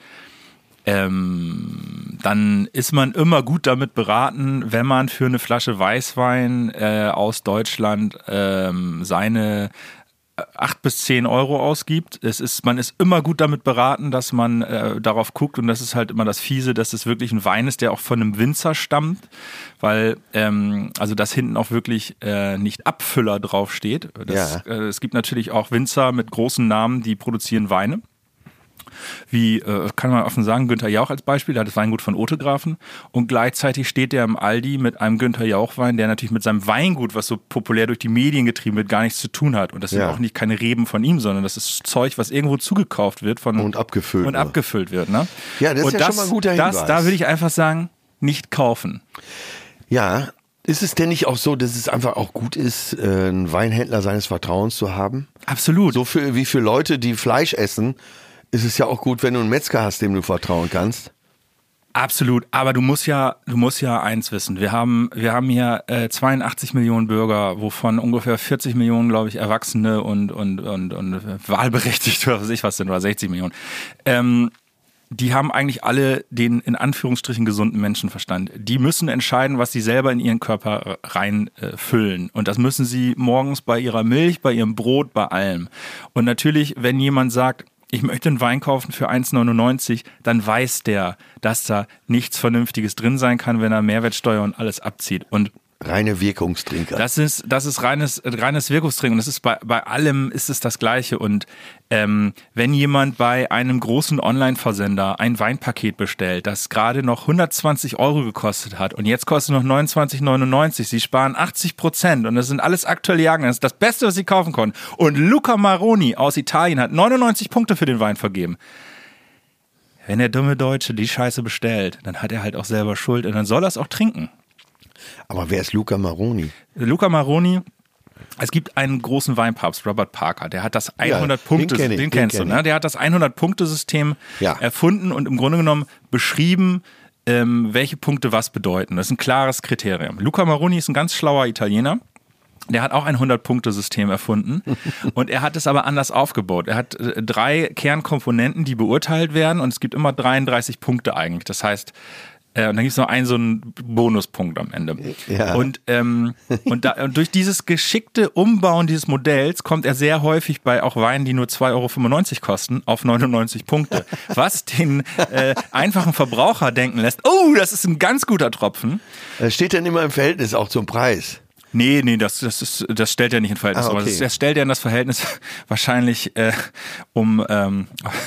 Ähm, dann ist man immer gut damit beraten, wenn man für eine Flasche Weißwein äh, aus Deutschland ähm, seine acht bis zehn Euro ausgibt. Es ist, man ist immer gut damit beraten, dass man äh, darauf guckt, und das ist halt immer das Fiese, dass es wirklich ein Wein ist, der auch von einem Winzer stammt, weil ähm, also dass hinten auch wirklich äh, nicht Abfüller draufsteht. Das, Ja. äh, es gibt natürlich auch Winzer mit großen Namen, die produzieren Weine. Wie, äh, kann man offen sagen, Günther Jauch als Beispiel, der hat das Weingut von Otegrafen, und gleichzeitig steht der im Aldi mit einem Günther Jauch-Wein, der natürlich mit seinem Weingut, was so populär durch die Medien getrieben wird, gar nichts zu tun hat. Und das sind Ja. auch nicht keine Reben von ihm, sondern das ist Zeug, was irgendwo zugekauft wird von Und abgefüllt und wird. abgefüllt wird. Ne? Ja, das ist und ja schon mal ein guter das, Hinweis. Da würde ich einfach sagen, nicht kaufen. Ja, ist es denn nicht auch so, dass es einfach auch gut ist, äh, einen Weinhändler seines Vertrauens zu haben? Absolut. So für, wie für Leute, die Fleisch essen, ist es ja auch gut, wenn du einen Metzger hast, dem du vertrauen kannst. Absolut, aber du musst ja, du musst ja eins wissen. Wir haben, wir haben hier äh, zweiundachtzig Millionen Bürger, wovon ungefähr vierzig Millionen, glaube ich, Erwachsene und, und, und, und Wahlberechtigte, oder was weiß ich was sind, oder sechzig Millionen. Ähm, die haben eigentlich alle den in Anführungsstrichen gesunden Menschenverstand. Die müssen entscheiden, was sie selber in ihren Körper reinfüllen. Äh, und das müssen sie morgens bei ihrer Milch, bei ihrem Brot, bei allem. Und natürlich, wenn jemand sagt, ich möchte einen Wein kaufen für eins neunundneunzig, dann weiß der, dass da nichts Vernünftiges drin sein kann, wenn er Mehrwertsteuer und alles abzieht. Und Reine Wirkungstrinker. Das ist, das ist reines, reines Wirkungstrinken. Und das ist bei, bei allem ist es das Gleiche. Und ähm, wenn jemand bei einem großen Online-Versender ein Weinpaket bestellt, das gerade noch hundertzwanzig Euro gekostet hat und jetzt kostet noch neunundzwanzig neunundneunzig, sie sparen achtzig Prozent und das sind alles aktuelle Jahrgänge. Das ist das Beste, was sie kaufen konnten. Und Luca Maroni aus Italien hat neunundneunzig Punkte für den Wein vergeben. Wenn der dumme Deutsche die Scheiße bestellt, dann hat er halt auch selber Schuld und dann soll er es auch trinken. Aber wer ist Luca Maroni? Luca Maroni, es gibt einen großen Weinpapst, Robert Parker, der hat das hundert-Punkte, den, den, den kennst kenn du, ne? Der hat das hundert-Punkte-System ja. erfunden und im Grunde genommen beschrieben, ähm, welche Punkte was bedeuten. Das ist ein klares Kriterium. Luca Maroni ist ein ganz schlauer Italiener. Der hat auch ein hundert-Punkte-System erfunden und er hat es aber anders aufgebaut. Er hat äh, drei Kernkomponenten, die beurteilt werden und es gibt immer dreiunddreißig Punkte eigentlich. Das heißt, Äh, und dann gibt es noch einen so einen Bonuspunkt am Ende. Ja. Und, ähm, und, da, und durch dieses geschickte Umbauen dieses Modells kommt er sehr häufig bei auch Weinen, die nur zwei Euro fünfundneunzig kosten, auf neunundneunzig Punkte. Was den äh, einfachen Verbraucher denken lässt, oh, das ist ein ganz guter Tropfen. Das steht dann immer im Verhältnis auch zum Preis. Nee, nee, das, das, ist, das stellt er nicht in Verhältnis. Ah, okay. Aber das, das stellt er in das Verhältnis wahrscheinlich äh, um... Ähm,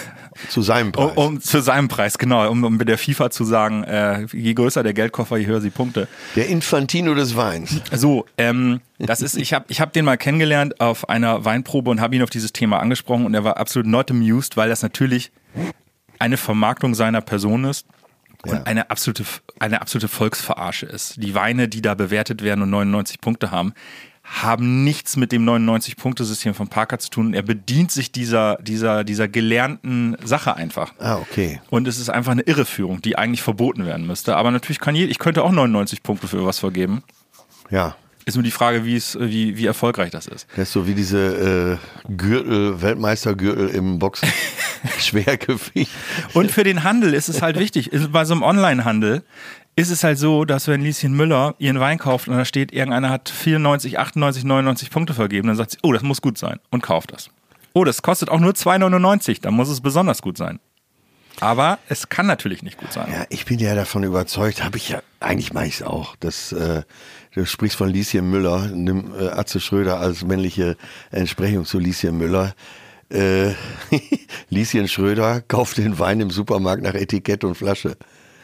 Zu seinem Preis. Um, um zu seinem Preis, genau. Um, um mit der FIFA zu sagen, äh, je größer der Geldkoffer, je höher sie Punkte. Der Infantino des Weins. So, ähm, das ist, ich habe ich hab den mal kennengelernt auf einer Weinprobe und habe ihn auf dieses Thema angesprochen und er war absolut not amused, weil das natürlich eine Vermarktung seiner Person ist. Und ja. eine absolute, eine absolute Volksverarsche ist. Die Weine, die da bewertet werden und neunundneunzig Punkte haben, haben nichts mit dem neunundneunzig-Punkte-System von Parker zu tun. Er bedient sich dieser, dieser, dieser gelernten Sache einfach. Ah, okay. Und es ist einfach eine Irreführung, die eigentlich verboten werden müsste. Aber natürlich kann jeder, ich könnte auch neunundneunzig Punkte für was vergeben. Ja. Ist nur die Frage, wie, es, wie, wie erfolgreich das ist. Das ist so wie diese äh, Gürtel, Weltmeistergürtel im Boxen. Schwergewicht. Und für den Handel ist es halt wichtig. Bei so einem Online-Handel ist es halt so, dass wenn Lieschen Müller ihren Wein kauft und da steht, irgendeiner hat vierundneunzig, achtundneunzig, neunundneunzig Punkte vergeben, dann sagt sie, oh, das muss gut sein und kauft das. Oh, das kostet auch nur zwei neunundneunzig, dann muss es besonders gut sein. Aber es kann natürlich nicht gut sein. Ja, ich bin ja davon überzeugt, habe ich ja, eigentlich mache ich es auch, dass äh, du sprichst von Lieschen Müller, nimm äh, Atze Schröder als männliche Entsprechung zu Lieschen Müller. Äh, Lieschen Schröder kauft den Wein im Supermarkt nach Etikett und Flasche.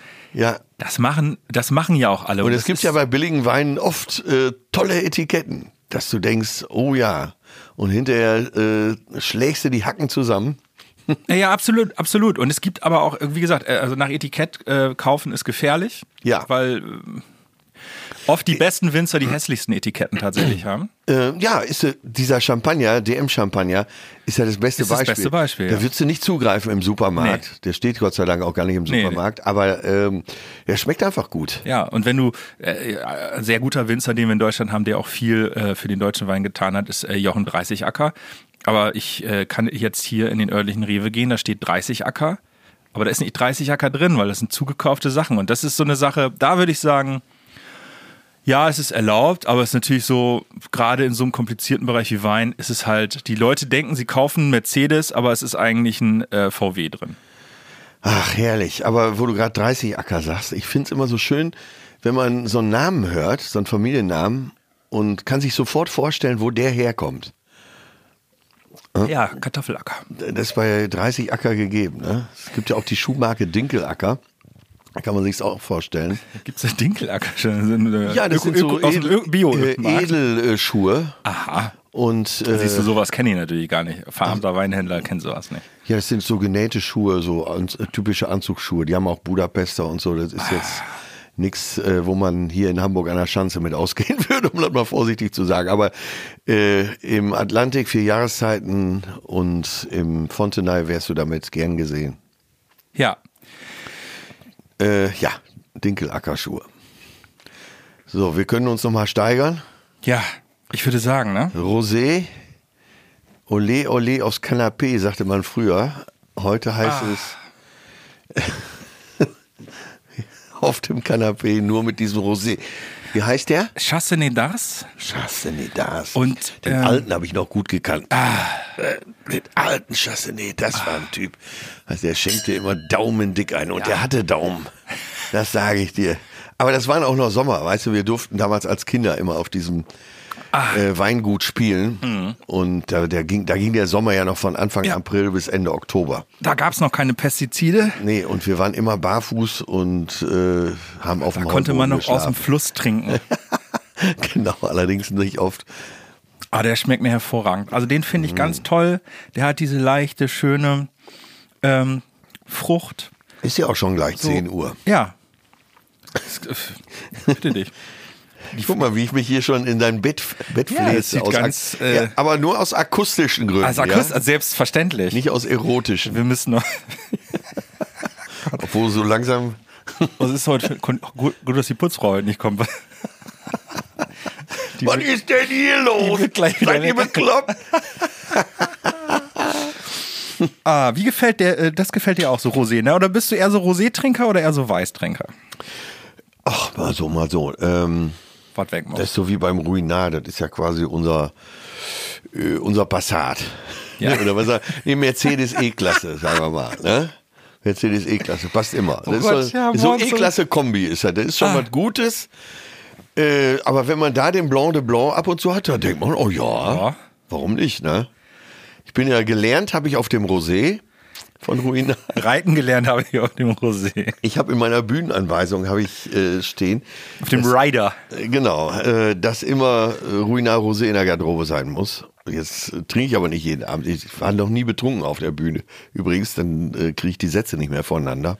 Ja. Das machen, das machen ja auch alle. Und, und es gibt ja bei billigen Weinen oft äh, tolle Etiketten, dass du denkst, oh ja. Und hinterher äh, schlägst du die Hacken zusammen. Ja, ja, absolut, absolut. Und es gibt aber auch, wie gesagt, also nach Etikett äh, kaufen ist gefährlich. Ja. Weil äh, oft die besten Winzer die hässlichsten Etiketten tatsächlich haben. Äh, ja, ist äh, dieser Champagner, D M-Champagner, ist ja das beste ist das Beispiel. beste Beispiel. Da ja. würdest du nicht zugreifen im Supermarkt. Nee. Der steht Gott sei Dank auch gar nicht im Nee, Supermarkt. Nee. Aber ähm, der schmeckt einfach gut. Ja, und wenn du, äh, ein sehr guter Winzer, den wir in Deutschland haben, der auch viel äh, für den deutschen Wein getan hat, ist äh, Jochen Dreißigacker. Aber ich äh, kann jetzt hier in den örtlichen Rewe gehen, da steht Dreißigacker. Aber da ist nicht Dreißigacker drin, weil das sind zugekaufte Sachen. Und das ist so eine Sache, da würde ich sagen, ja, es ist erlaubt, aber es ist natürlich so, gerade in so einem komplizierten Bereich wie Wein, ist es halt, die Leute denken, sie kaufen einen Mercedes, aber es ist eigentlich ein äh, V W drin. Ach, herrlich. Aber wo du gerade Dreißigacker sagst, ich finde es immer so schön, wenn man so einen Namen hört, so einen Familiennamen und kann sich sofort vorstellen, wo der herkommt. Ja, Kartoffelacker. Das ist bei Dreißigacker gegeben. Ne? Es gibt ja auch die Schuhmarke Dinkelacker. Da kann man sich es auch vorstellen. Gibt es Dinkelacker schon? Ja, das Öko, sind so Öko, aus Edel, dem Bio äh, Edelschuhe. Aha. Und, äh, Siehst du, sowas kenne ich natürlich gar nicht. Verarmter Weinhändler kennt sowas nicht. Ja, das sind so genähte Schuhe, so an, typische Anzugsschuhe. Die haben auch Budapester und so. Das ist ah. jetzt nichts, äh, wo man hier in Hamburg an der Schanze mit ausgehen würde, um das mal vorsichtig zu sagen. Aber äh, im Atlantik vier Jahreszeiten und im Fontenay wärst du damit gern gesehen. Ja. Äh, ja, Dinkelackerschuhe. So, wir können uns nochmal steigern. Ja, ich würde sagen, ne? Rosé, Olé, Olé aufs Kanapé, sagte man früher. Heute heißt ah. es auf dem Kanapé nur mit diesem Rosé. Wie heißt der? Chassenet d'Ars. Chassenet d'Ars. Und den ähm, alten habe ich noch gut gekannt. Ah. Den alten Chassenet, das ah. war ein Typ. Also der schenkte immer daumendick ein und ja. der hatte Daumen. Das sage ich dir. Aber das waren auch noch Sommer, weißt du, wir durften damals als Kinder immer auf diesem äh, Weingut spielen. Mhm. Und da, der ging, da ging der Sommer ja noch von Anfang ja. April bis Ende Oktober. Da gab es noch keine Pestizide. Nee, und wir waren immer barfuß und äh, haben auf da dem Da konnte man noch geschlafen. aus dem Fluss trinken. Genau, allerdings nicht oft. Ah, der schmeckt mir hervorragend. Also den finde ich mhm. ganz toll. Der hat diese leichte, schöne ähm, Frucht. Ist ja auch schon gleich so, zehn Uhr. Ja. Bitte dich. Guck mal, wie ich mich hier schon in dein Bett, Bett ja, fläze. Aus ganz, äh, ja, aber nur aus akustischen Gründen. Also akust ja? Selbstverständlich. Nicht aus erotischen. Wir müssen noch. Obwohl so langsam. Was ist heute? Gut, gut, dass die Putzfrau heute nicht kommt. Die Was wird, ist denn hier los? Seid ihr bekloppt? Ah, wie gefällt der, das gefällt dir auch so Rosé, ne? Oder bist du eher so Rosé-Trinker oder eher so Weißtrinker? Ach, mal so, mal so. Ähm, Was weg das ist so wie beim Ruinat, das ist ja quasi unser, äh, unser Passat. Ja. Oder was sagen nee, Mercedes E-Klasse, sagen wir mal, ne? Mercedes E-Klasse, passt immer. Oh das Gott, ist so, ja, so E-Klasse-Kombi ist das. Das ist schon ah. was Gutes. Äh, aber wenn man da den Blanc de Blanc ab und zu hat, dann denkt man, oh ja, ja. warum nicht, ne? Ich bin ja gelernt, habe ich auf dem Rosé von Ruinat. Reiten gelernt habe ich auf dem Rosé. Ich habe in meiner Bühnenanweisung habe ich äh, stehen. Auf dem dass, Rider. Äh, genau, äh, dass immer äh, Ruinat Rosé in der Garderobe sein muss. Jetzt äh, trinke ich aber nicht jeden Abend. Ich war noch nie betrunken auf der Bühne. Übrigens, dann äh, kriege ich die Sätze nicht mehr voneinander.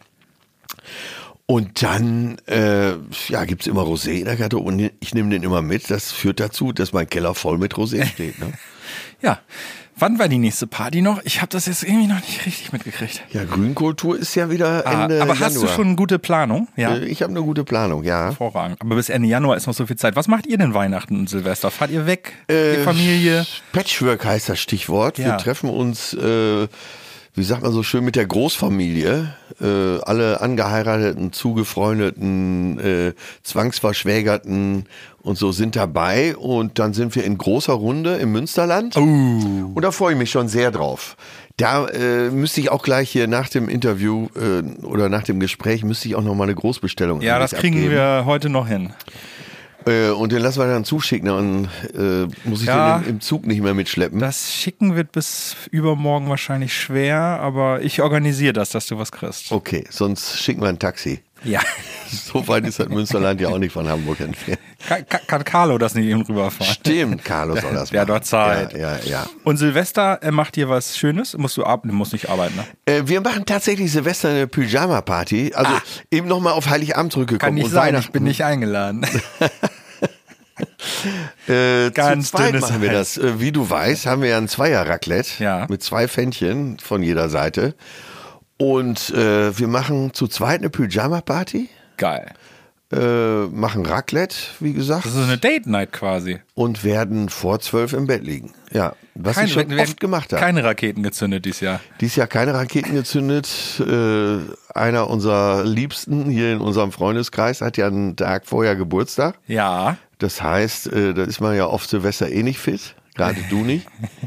Und dann äh, ja, gibt es immer Rosé in der Garderobe und ich nehme den immer mit. Das führt dazu, dass mein Keller voll mit Rosé steht. Ne? Ja. Wann war die nächste Party noch? Ich habe das jetzt irgendwie noch nicht richtig mitgekriegt. Ja, Grünkultur ist ja wieder Ende ah, Aber Januar. hast du schon eine gute Planung? Ja. Ich habe eine gute Planung, ja. Hervorragend. Aber bis Ende Januar ist noch so viel Zeit. Was macht ihr denn Weihnachten und Silvester? Fahrt ihr weg? Äh, die Familie? Patchwork heißt das Stichwort. Ja. Wir treffen uns, äh, wie sagt man so schön, mit der Großfamilie. Äh, alle angeheirateten, zugefreundeten, äh, zwangsverschwägerten und so sind dabei. Und dann sind wir in großer Runde im Münsterland. Uh. Und da freue ich mich schon sehr drauf. Da äh, müsste ich auch gleich hier nach dem Interview äh, oder nach dem Gespräch müsste ich auch noch mal eine Großbestellung Ja, das kriegen abgeben. wir heute noch hin. Äh, und den lassen wir dann zuschicken und äh, muss ich ja, den im, im Zug nicht mehr mitschleppen. Das Schicken wird bis übermorgen wahrscheinlich schwer, aber ich organisiere das, dass du was kriegst. Okay, sonst schicken wir ein Taxi. Ja. So weit ist das Münsterland ja auch nicht von Hamburg entfernt. Kann, kann Carlo das nicht eben rüberfahren? Stimmt, Carlo soll das machen. Der hat doch Zeit. Ja, ja, ja. Und Silvester äh, macht ihr was Schönes? Musst du arbeiten? Du musst nicht arbeiten, ne? Äh, wir machen tatsächlich Silvester eine Pyjama-Party. Also ah. eben nochmal auf Heiligabend zurückgekommen. Kann nicht und sein, ich bin nicht eingeladen. Äh, Ganz zu zweit dünnes machen wir das. Äh, wie du weißt, haben wir ja ein Zweier-Raclette ja. mit zwei Pfännchen von jeder Seite. Und äh, wir machen zu zweit eine Pyjama-Party. Geil. Äh, machen Raclette, wie gesagt. Das ist so eine Date-Night quasi. Und werden vor zwölf im Bett liegen. Ja, was keine, ich schon oft gemacht habe. Keine Raketen gezündet dieses Jahr. Dieses Jahr keine Raketen gezündet. Äh, einer unserer Liebsten hier in unserem Freundeskreis hat ja einen Tag vorher Geburtstag. Ja. Das heißt, äh, da ist man ja oft Silvester eh nicht fit. Gerade du nicht.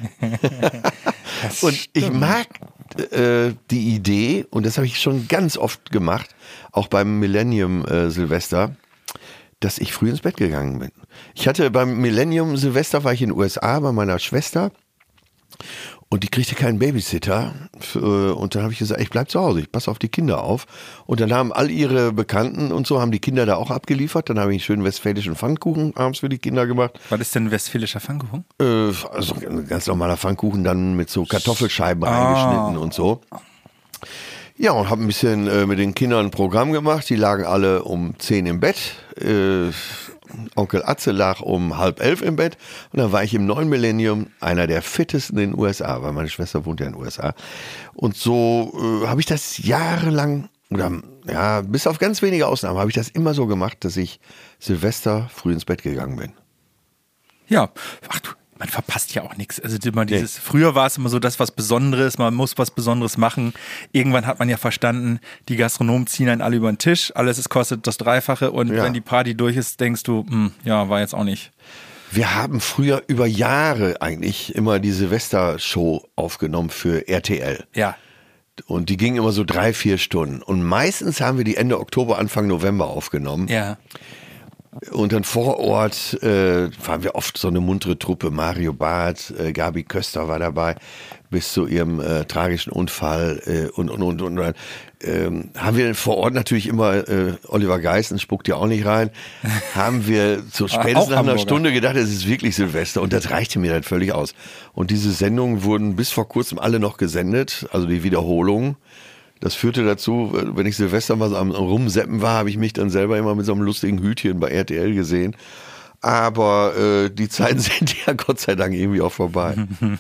Und stimmt. Ich mag äh, die Idee, und das habe ich schon ganz oft gemacht, auch beim Millennium äh, Silvester, dass ich früh ins Bett gegangen bin. Ich hatte beim Millennium Silvester, war ich in den U S A bei meiner Schwester und die kriegte keinen Babysitter und dann habe ich gesagt, ich bleib zu Hause, ich passe auf die Kinder auf. Und dann haben all ihre Bekannten und so, haben die Kinder da auch abgeliefert. Dann habe ich einen schönen westfälischen Pfannkuchen abends für die Kinder gemacht. Was ist denn westfälischer Pfannkuchen? Äh, also ein ganz normaler Pfannkuchen, dann mit so Kartoffelscheiben ah. reingeschnitten und so. Ja, und habe ein bisschen äh, mit den Kindern ein Programm gemacht. Die lagen alle um zehn im Bett. Äh, Onkel Atze lag um halb elf im Bett. Und dann war ich im neuen Millennium einer der fittesten in den U S A, weil meine Schwester wohnt ja in den U S A. Und so äh, habe ich das jahrelang, oder ja, bis auf ganz wenige Ausnahmen, habe ich das immer so gemacht, dass ich Silvester früh ins Bett gegangen bin. Ja, ach du. Man verpasst ja auch nichts. Also immer dieses, nee. Früher war es immer so das was Besonderes, man muss was Besonderes machen. Irgendwann hat man ja verstanden, die Gastronomen ziehen einen alle über den Tisch, alles ist, kostet das Dreifache und ja. wenn die Party durch ist, denkst du, mh, ja, war jetzt auch nicht. Wir haben früher über Jahre eigentlich immer die Silvestershow aufgenommen für R T L. Ja. Und die gingen immer so drei, vier Stunden. Und meistens haben wir die Ende Oktober, Anfang November aufgenommen. Ja. Und dann vor Ort äh, waren wir oft so eine muntere Truppe. Mario Barth, äh, Gabi Köster war dabei, bis zu ihrem äh, tragischen Unfall äh, und, und, und, und. und ähm, haben wir vor Ort natürlich immer, äh, Oliver Geißen spuckt ja auch nicht rein, haben wir so spätestens nach einer Stunde gedacht, es ist wirklich Silvester. Und das reichte mir dann völlig aus. Und diese Sendungen wurden bis vor kurzem alle noch gesendet, also die Wiederholungen. Das führte dazu, wenn ich Silvester mal so am Rumseppen war, habe ich mich dann selber immer mit so einem lustigen Hütchen bei R T L gesehen. Aber äh, die Zeiten sind ja Gott sei Dank irgendwie auch vorbei.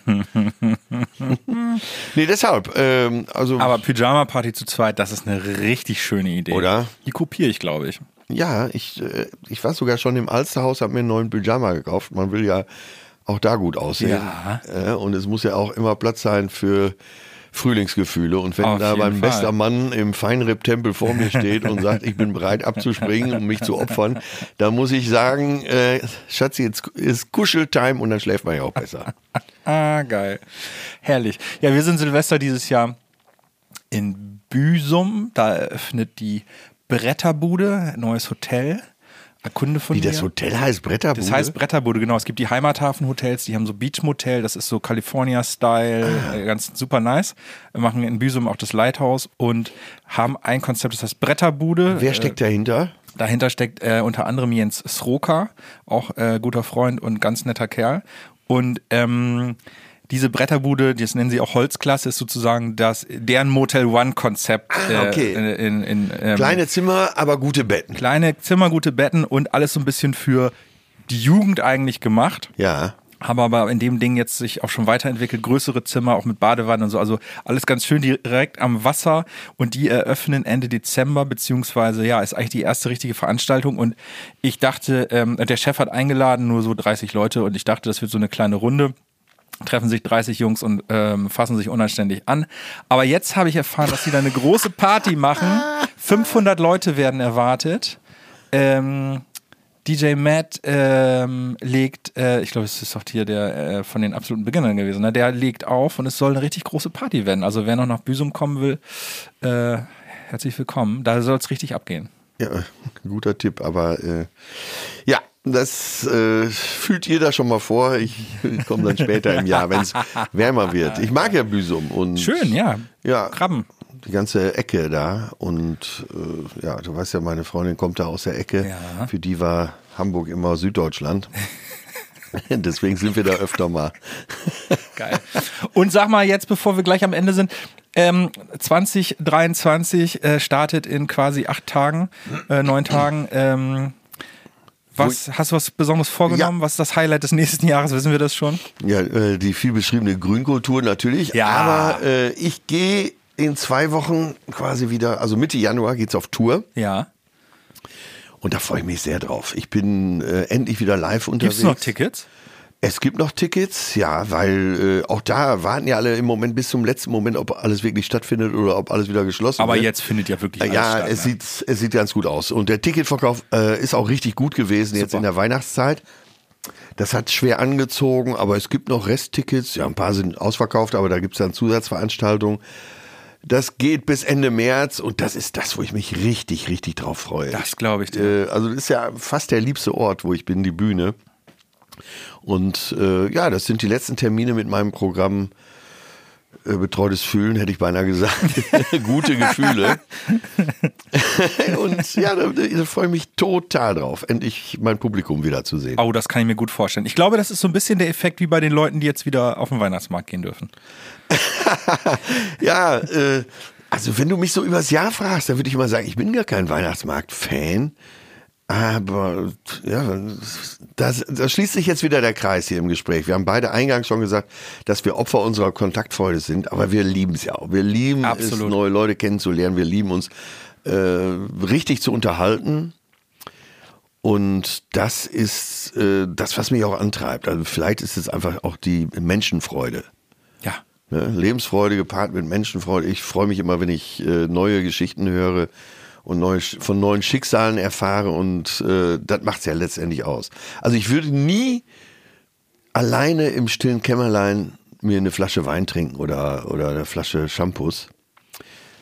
Nee, deshalb. Ähm, also Aber Pyjama-Party zu zweit, das ist eine richtig schöne Idee. Oder? Die kopiere ich, glaube ich. Ja, ich, äh, ich war sogar schon im Alsterhaus, habe mir einen neuen Pyjama gekauft. Man will ja auch da gut aussehen. Ja. Äh, und es muss ja auch immer Platz sein für Frühlingsgefühle. Und wenn Auf da jeden mein Fall. bester Mann im Feinripp-Tempel vor mir steht und sagt, ich bin bereit abzuspringen, um mich zu opfern, dann muss ich sagen, äh, Schatzi, jetzt ist Kuscheltime und dann schläft man ja auch besser. Ah, geil. Herrlich. Ja, wir sind Silvester dieses Jahr in Büsum. Da eröffnet die Bretterbude, neues Hotel. Ein Kunde von Wie mir. das Hotel heißt, Bretterbude? Das heißt Bretterbude, genau. Es gibt die Heimathafen-Hotels, die haben so Beach-Motel, das ist so California-Style, Ah. äh, ganz super nice. Wir machen in Büsum auch das Lighthouse und haben ein Konzept, das heißt Bretterbude. Wer steckt dahinter? Äh, dahinter steckt äh, unter anderem Jens Sroka, auch äh, guter Freund und ganz netter Kerl. Und ähm, diese Bretterbude, das nennen sie auch Holzklasse, ist sozusagen das deren Motel One-Konzept. Ah, okay. Äh, in, in, ähm, Kleine Zimmer, aber gute Betten. Kleine Zimmer, gute Betten und alles so ein bisschen für die Jugend eigentlich gemacht. Ja. Haben aber in dem Ding jetzt sich auch schon weiterentwickelt, größere Zimmer, auch mit Badewanne und so, also alles ganz schön direkt am Wasser und die eröffnen Ende Dezember, beziehungsweise ja, ist eigentlich die erste richtige Veranstaltung und ich dachte, ähm, der Chef hat eingeladen, nur so dreißig Leute und ich dachte, das wird so eine kleine Runde. Treffen sich dreißig Jungs und ähm, fassen sich unanständig an. Aber jetzt habe ich erfahren, dass sie da eine große Party machen. fünfhundert Leute werden erwartet. Ähm, D J Matt ähm, legt, äh, ich glaube, es ist doch hier der äh, von den absoluten Beginnern gewesen, ne? Der legt auf und es soll eine richtig große Party werden. Also wer noch nach Büsum kommen will, äh, herzlich willkommen. Da soll es richtig abgehen. Ja, guter Tipp, aber äh, ja, das äh, fühlt jeder schon mal vor. Ich komme dann später im Jahr, wenn es wärmer wird. Ich mag ja Büsum und Schön, ja. ja, Krabben. die ganze Ecke da und äh, ja, du weißt ja, meine Freundin kommt da aus der Ecke. Ja. Für die war Hamburg immer Süddeutschland. Deswegen sind wir da öfter mal. Geil. Und sag mal jetzt, bevor wir gleich am Ende sind, ähm, zwanzig dreiundzwanzig äh, startet in quasi acht Tagen, äh, neun Tagen. Ähm, was, hast du was Besonderes vorgenommen? Ja. Was ist das Highlight des nächsten Jahres? Wissen wir das schon? Ja, äh, die viel beschriebene Grünkultur natürlich. Ja. Aber äh, ich gehe in zwei Wochen quasi wieder, also Mitte Januar geht's auf Tour. Ja. Und da freue ich mich sehr drauf. Ich bin äh, endlich wieder live unterwegs. Gibt es noch Tickets? Es gibt noch Tickets, ja, weil äh, auch da warten ja alle im Moment bis zum letzten Moment, ob alles wirklich stattfindet oder ob alles wieder geschlossen Aber wird. jetzt findet ja wirklich alles Ja, statt. es ne? sieht es sieht ganz gut aus. Und der Ticketverkauf äh, ist auch richtig gut gewesen jetzt Super. in der Weihnachtszeit. Das hat schwer angezogen, aber es gibt noch Resttickets. Ja, ein paar sind ausverkauft, aber da gibt es dann Zusatzveranstaltungen. Das geht bis Ende März und das ist das, wo ich mich richtig, richtig drauf freue. Das glaube ich dir. Äh, also das ist ja fast der liebste Ort, wo ich bin, die Bühne. Und äh, ja, das sind die letzten Termine mit meinem Programm äh, Betreutes Fühlen, hätte ich beinahe gesagt. Gute Gefühle. Und ja, da, da freue ich mich total drauf, endlich mein Publikum wiederzusehen. Oh, das kann ich mir gut vorstellen. Ich glaube, das ist so ein bisschen der Effekt wie bei den Leuten, die jetzt wieder auf den Weihnachtsmarkt gehen dürfen. Ja, äh, also wenn du mich so übers Jahr fragst, dann würde ich immer sagen, ich bin gar kein Weihnachtsmarkt-Fan. Aber ja, das, das schließt sich jetzt wieder der Kreis hier im Gespräch. Wir haben beide eingangs schon gesagt, dass wir Opfer unserer Kontaktfreude sind, aber wir lieben es ja auch. Wir lieben Absolut. es, neue Leute kennenzulernen. Wir lieben uns äh, richtig zu unterhalten. Und das ist äh, das, was mich auch antreibt. Also vielleicht ist es einfach auch die Menschenfreude. Ja. Ne? Lebensfreude gepaart mit Menschenfreude. Ich freue mich immer, wenn ich äh, neue Geschichten höre und neue, von neuen Schicksalen erfahre und äh, das macht es ja letztendlich aus. Also ich würde nie alleine im stillen Kämmerlein mir eine Flasche Wein trinken oder, oder eine Flasche Shampoos.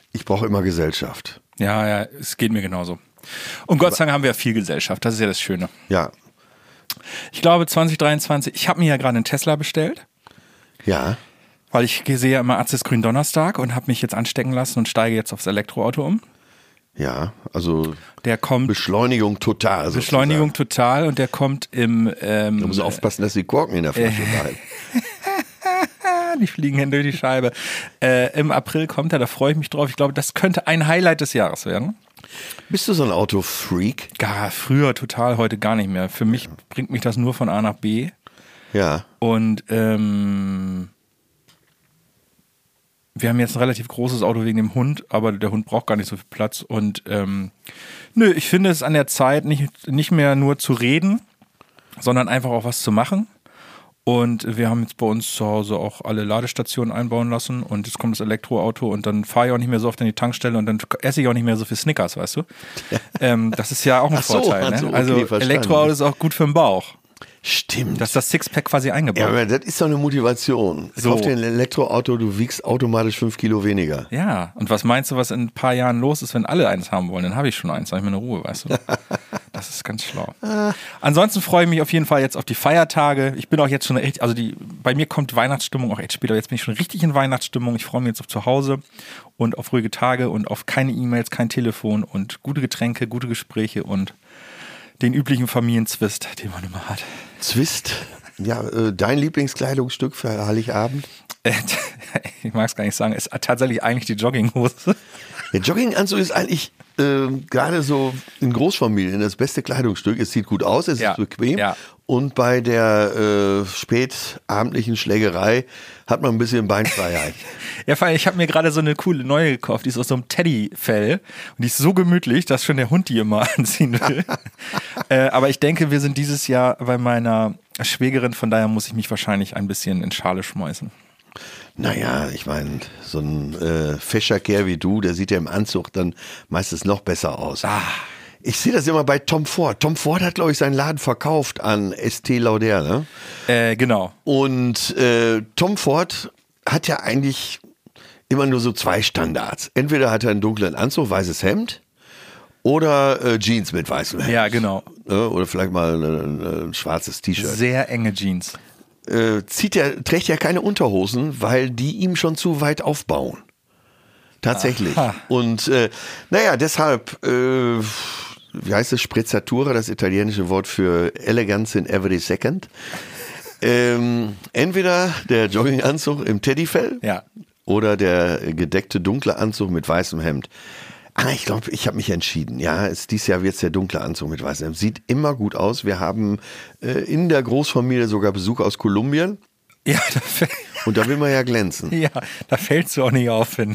Ich brauche immer Gesellschaft. Ja, ja, es geht mir genauso. Und Gott sei Dank haben wir ja viel Gesellschaft, das ist ja das Schöne. Ja. Ich glaube zwanzig dreiundzwanzig, ich habe mir ja gerade einen Tesla bestellt. Ja. Weil ich sehe ja immer Arztes Gründonnerstag und habe mich jetzt anstecken lassen und steige jetzt aufs Elektroauto um. Ja, also der kommt Beschleunigung total. Sozusagen. Beschleunigung total und der kommt im... Ähm, du musst aufpassen, dass die Korken in der Flasche äh, bleiben. Die fliegen hin durch die Scheibe. Äh, Im April kommt er, da freue ich mich drauf. Ich glaube, das könnte ein Highlight des Jahres werden. Bist du so ein Autofreak? Gar, früher total, heute gar nicht mehr. Für mich bringt mich das nur von A nach B. Ja. Und ähm, wir haben jetzt ein relativ großes Auto wegen dem Hund, aber der Hund braucht gar nicht so viel Platz. Und ähm, nö, ich finde es an der Zeit, nicht, nicht mehr nur zu reden, sondern einfach auch was zu machen. Und wir haben jetzt bei uns zu Hause auch alle Ladestationen einbauen lassen und jetzt kommt das Elektroauto und dann fahre ich auch nicht mehr so oft an die Tankstelle und dann esse ich auch nicht mehr so viel Snickers, weißt du? ähm, das ist ja auch ein Ach so, Vorteil. also, Ne? okay, Also verstanden. Elektroauto ist auch gut für den Bauch. Stimmt. Das ist das Sixpack quasi eingebaut. Ja, aber das ist doch eine Motivation. So. Kauf dir ein Elektroauto, du wiegst automatisch fünf Kilo weniger. Ja, und was meinst du, was in ein paar Jahren los ist, wenn alle eins haben wollen? Dann habe ich schon eins, dann habe ich mir eine Ruhe, weißt du? Das ist ganz schlau. Ansonsten freue ich mich auf jeden Fall jetzt auf die Feiertage. Ich bin auch jetzt schon echt, also die, bei mir kommt Weihnachtsstimmung auch echt später. Jetzt bin ich schon richtig in Weihnachtsstimmung. Ich freue mich jetzt auf zu Hause und auf ruhige Tage und auf keine E-Mails, kein Telefon und gute Getränke, gute Gespräche und den üblichen Familienzwist, den man immer hat. Zwist? Ja, äh, dein Lieblingskleidungsstück für Heiligabend? Ich mag es gar nicht sagen, ist tatsächlich eigentlich die Jogginghose. Der Jogginganzug ist eigentlich äh, gerade so in Großfamilien das beste Kleidungsstück. Es sieht gut aus, es Ja, ist bequem ja. und bei der äh, spätabendlichen Schlägerei hat man ein bisschen Beinfreiheit. Ja, vor allem, ich habe mir gerade so eine coole neue gekauft, die ist aus so einem Teddyfell und die ist so gemütlich, dass schon der Hund die immer anziehen will. äh, aber ich denke, wir sind dieses Jahr bei meiner Schwägerin, von daher muss ich mich wahrscheinlich ein bisschen in Schale schmeißen. Naja, ich meine, so ein äh, fescher Kerl wie du, der sieht ja im Anzug dann meistens noch besser aus. Ah. Ich sehe das immer bei Tom Ford. Tom Ford hat, glaube ich, seinen Laden verkauft an Estée Lauder, ne? Äh, genau. Und äh, Tom Ford hat ja eigentlich immer nur so zwei Standards. Entweder hat er einen dunklen Anzug, weißes Hemd oder äh, Jeans mit weißem Hemd. Ja, genau. Äh, oder vielleicht mal ein, ein schwarzes T-Shirt. Sehr enge Jeans. Äh, zieht er, trägt ja keine Unterhosen, weil die ihm schon zu weit aufbauen. Tatsächlich. Aha. Und äh, naja, deshalb, äh, wie heißt es, Sprezzatura, das italienische Wort für Elegance in every second. Ähm, entweder der Jogginganzug im Teddyfell Ja. oder der gedeckte dunkle Anzug mit weißem Hemd. Ah, ich glaube, ich habe mich entschieden. Ja, es, dieses Jahr wird es der dunkle Anzug mit weißem Hemd. Sieht immer gut aus. Wir haben äh, in der Großfamilie sogar Besuch aus Kolumbien. Ja, da, fällt, Und da will man ja glänzen. ja, da fällst du auch nicht auf hin.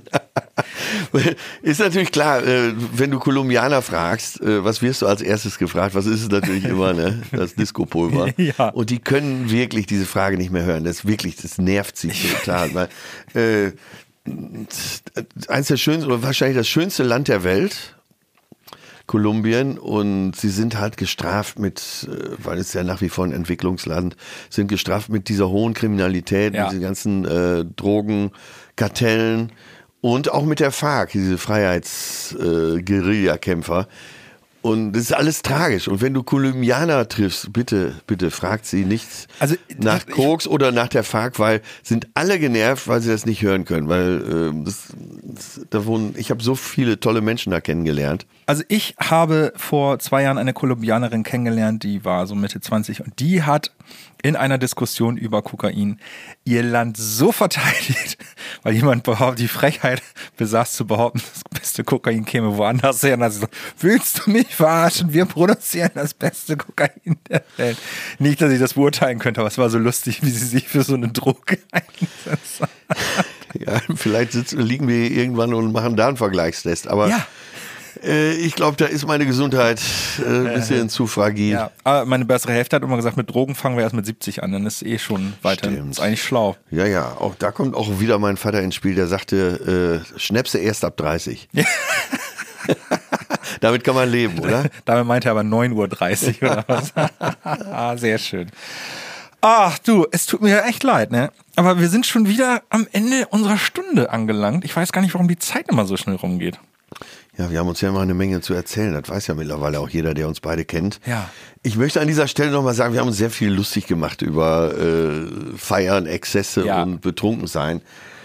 Ist natürlich klar, äh, wenn du Kolumbianer fragst, äh, was wirst du als erstes gefragt? Was ist es natürlich immer, ne? Das Disco-Pulver. Ja. Und die können wirklich diese Frage nicht mehr hören. Das ist wirklich, das nervt sie total. Weil, äh, eins der schönsten, oder wahrscheinlich das schönste Land der Welt, Kolumbien, und sie sind halt gestraft mit, weil es ja nach wie vor ein Entwicklungsland, sind gestraft mit dieser hohen Kriminalität, Ja. mit diesen ganzen äh, Drogenkartellen und auch mit der FARC, diese Freiheits-Guerilla-Kämpfer. Und das ist alles tragisch. Und wenn du Kolumbianer triffst, bitte, bitte fragt sie nicht Also, nach ich- Koks oder nach der FARC, weil sind alle genervt, weil sie das nicht hören können. Weil äh, das, das, da wohnen, ich habe so viele tolle Menschen da kennengelernt. Also ich habe vor zwei Jahren eine Kolumbianerin kennengelernt, die war so Mitte zwanzig und die hat in einer Diskussion über Kokain ihr Land so verteidigt, weil jemand behauptet, die Frechheit besaß zu behaupten, das beste Kokain käme woanders her. Und dann hat sie so, willst du mich verarschen? Wir produzieren das beste Kokain der Welt. Nicht, dass ich das beurteilen könnte, aber es war so lustig, wie sie sich für so eine Droge einsetzt. Ja, vielleicht sitzen, liegen wir hier irgendwann und machen da einen Vergleichstest. Aber Ja. äh, ich glaube, da ist meine Gesundheit äh, ein bisschen zu fragil. Ja, aber meine bessere Hälfte hat immer gesagt, mit Drogen fangen wir erst mit siebzig an, dann ist eh schon weiter. Stimmt. Ist eigentlich schlau. Ja, ja, auch da kommt auch wieder mein Vater ins Spiel, der sagte, äh, Schnäpse erst ab dreißig. Damit kann man leben, oder? Damit meinte er aber neun Uhr dreißig oder was. Ah, sehr schön. Ach du, es tut mir ja echt leid, ne? Aber wir sind schon wieder am Ende unserer Stunde angelangt. Ich weiß gar nicht, warum die Zeit immer so schnell rumgeht. Ja, wir haben uns ja immer eine Menge zu erzählen. Das weiß ja mittlerweile auch jeder, der uns beide kennt. Ja. Ich möchte an dieser Stelle nochmal sagen, wir haben uns sehr viel lustig gemacht über äh, Feiern, Exzesse ja. und Betrunkensein.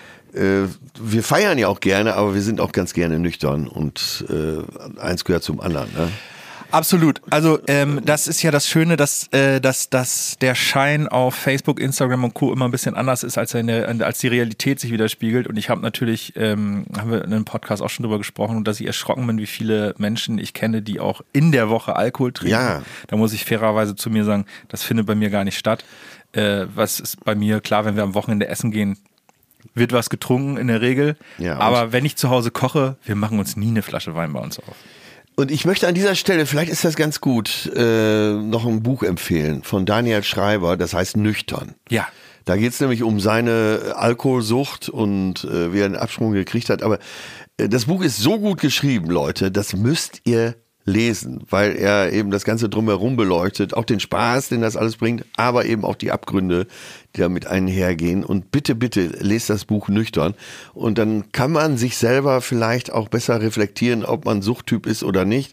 Äh, wir feiern ja auch gerne, aber wir sind auch ganz gerne nüchtern und äh, eins gehört zum anderen, ne? Absolut. Also ähm, das ist ja das Schöne, dass, äh, dass, dass der Schein auf Facebook, Instagram und Co. immer ein bisschen anders ist, als, eine, als die Realität sich widerspiegelt. Und ich habe natürlich, ähm, haben wir in einem Podcast auch schon drüber gesprochen, dass ich erschrocken bin, wie viele Menschen ich kenne, die auch in der Woche Alkohol trinken. Ja. Da muss ich fairerweise zu mir sagen, das findet bei mir gar nicht statt. Äh, was ist bei mir, klar, wenn wir am Wochenende essen gehen, wird was getrunken in der Regel. Ja, aber wenn ich zu Hause koche, wir machen uns nie eine Flasche Wein bei uns auf. Und ich möchte an dieser Stelle, vielleicht ist das ganz gut, äh, noch ein Buch empfehlen von Daniel Schreiber, das heißt Nüchtern. Ja. Da geht es nämlich um seine Alkoholsucht und äh, wie er einen Absprung gekriegt hat. Aber äh, das Buch ist so gut geschrieben, Leute, das müsst ihr lesen, weil er eben das Ganze drumherum beleuchtet, auch den Spaß, den das alles bringt, aber eben auch die Abgründe, die damit einhergehen. Und bitte, bitte lest das Buch nüchtern und dann kann man sich selber vielleicht auch besser reflektieren, ob man Suchttyp ist oder nicht.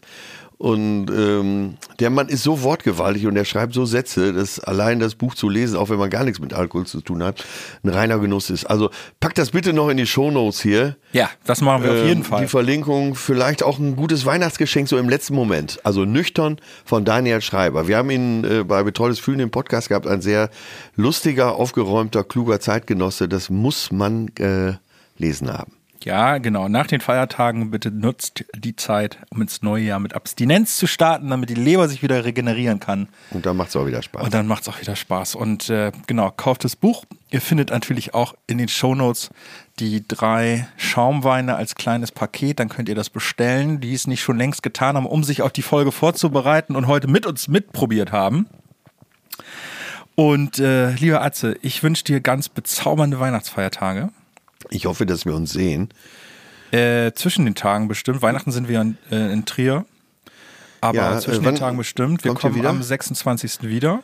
Und ähm, der Mann ist so wortgewaltig und er schreibt so Sätze, dass allein das Buch zu lesen, auch wenn man gar nichts mit Alkohol zu tun hat, ein reiner Genuss ist. Also packt das bitte noch in die Shownotes hier. Ja, das machen wir ähm, auf jeden Fall. Die Verlinkung, vielleicht auch ein gutes Weihnachtsgeschenk so im letzten Moment. Also Nüchtern von Daniel Schreiber. Wir haben ihn äh, bei Betreutes Fühlen im Podcast gehabt, ein sehr lustiger, aufgeräumter, kluger Zeitgenosse. Das muss man äh, lesen haben. Ja, genau. Nach den Feiertagen bitte nutzt die Zeit, um ins neue Jahr mit Abstinenz zu starten, damit die Leber sich wieder regenerieren kann. Und dann macht es auch wieder Spaß. Und dann macht es auch wieder Spaß. Und äh, genau, kauft das Buch. Ihr findet natürlich auch in den Shownotes die drei Schaumweine als kleines Paket. Dann könnt ihr das bestellen, die es nicht schon längst getan haben, um sich auf die Folge vorzubereiten und heute mit uns mitprobiert haben. Und äh, lieber Atze, ich wünsche dir ganz bezaubernde Weihnachtsfeiertage. Ich hoffe, dass wir uns sehen. Äh, zwischen den Tagen bestimmt. Weihnachten sind wir in, äh, in Trier. Aber ja, zwischen äh, den Tagen bestimmt. Wir kommen wieder? am sechsundzwanzigsten wieder.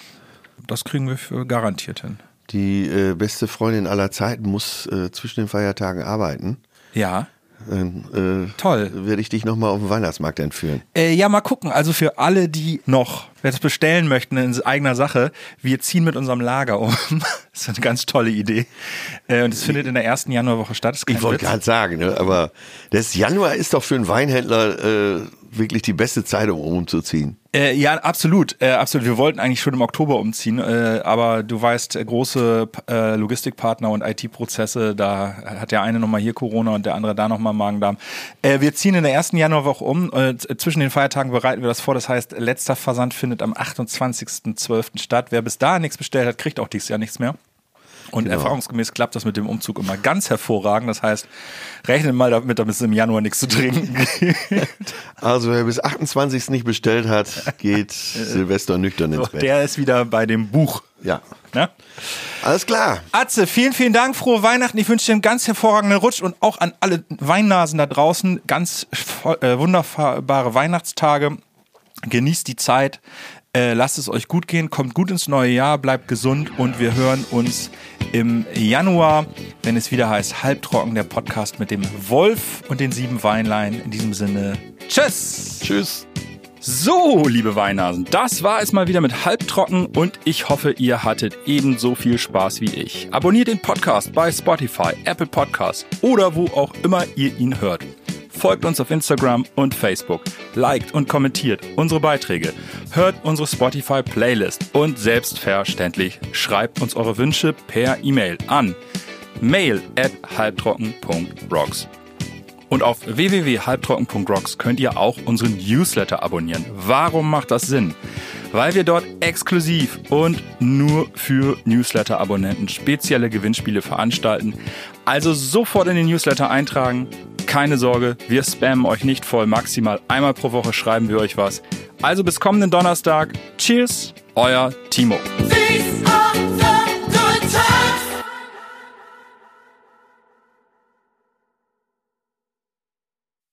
Das kriegen wir für garantiert hin. Die äh, beste Freundin aller Zeiten muss äh, zwischen den Feiertagen arbeiten. Ja. Dann, äh, Toll. Werde ich dich nochmal auf den Weihnachtsmarkt entführen. Äh, ja, mal gucken. Also für alle, die noch das bestellen möchten in eigener Sache, wir ziehen mit unserem Lager um. Das ist eine ganz tolle Idee. Äh, und es findet in der ersten Januarwoche statt. Ich wollte gerade sagen, ne, aber das Januar ist doch für einen Weinhändler äh, wirklich die beste Zeit, um umzuziehen. Äh, ja, absolut, äh, absolut. Wir wollten eigentlich schon im Oktober umziehen, äh, aber du weißt, große äh, Logistikpartner und I T-Prozesse, da hat der eine nochmal hier Corona und der andere da nochmal Magen-Darm. Äh, wir ziehen in der ersten Januarwoche um. Äh, zwischen den Feiertagen bereiten wir das vor. Das heißt, letzter Versand findet am achtundzwanzigsten zwölften statt. Wer bis dahin nichts bestellt hat, kriegt auch dieses Jahr nichts mehr. Und genau. Erfahrungsgemäß klappt das mit dem Umzug immer ganz hervorragend. Das heißt, rechnet mal damit, damit es im Januar nichts zu trinken gibt. Also wer bis achtundzwanzigsten nicht bestellt hat, geht Silvester nüchtern ins Bett. Der ist wieder bei dem Buch. Ja. Na? Alles klar. Atze, vielen, vielen Dank. Frohe Weihnachten. Ich wünsche dir einen ganz hervorragenden Rutsch und auch an alle Weinnasen da draußen ganz äh, wunderbare Weihnachtstage. Genießt die Zeit. Äh, lasst es euch gut gehen, kommt gut ins neue Jahr, bleibt gesund und wir hören uns im Januar, wenn es wieder heißt Halbtrocken, der Podcast mit dem Wolf und den sieben Weinlein. In diesem Sinne, tschüss! Tschüss! So, liebe Weinnasen, das war es mal wieder mit Halbtrocken und ich hoffe, ihr hattet ebenso viel Spaß wie ich. Abonniert den Podcast bei Spotify, Apple Podcasts oder wo auch immer ihr ihn hört. Folgt uns auf Instagram und Facebook, liked und kommentiert unsere Beiträge, hört unsere Spotify-Playlist und selbstverständlich schreibt uns eure Wünsche per E-Mail an mail at halbtrocken punkt rocks. Und auf w w w punkt halbtrocken punkt rocks könnt ihr auch unseren Newsletter abonnieren. Warum macht das Sinn? Weil wir dort exklusiv und nur für Newsletter-Abonnenten spezielle Gewinnspiele veranstalten. Also sofort in den Newsletter eintragen. Keine Sorge, wir spammen euch nicht voll. Maximal einmal pro Woche schreiben wir euch was. Also bis kommenden Donnerstag. Cheers, euer Timo. Peace.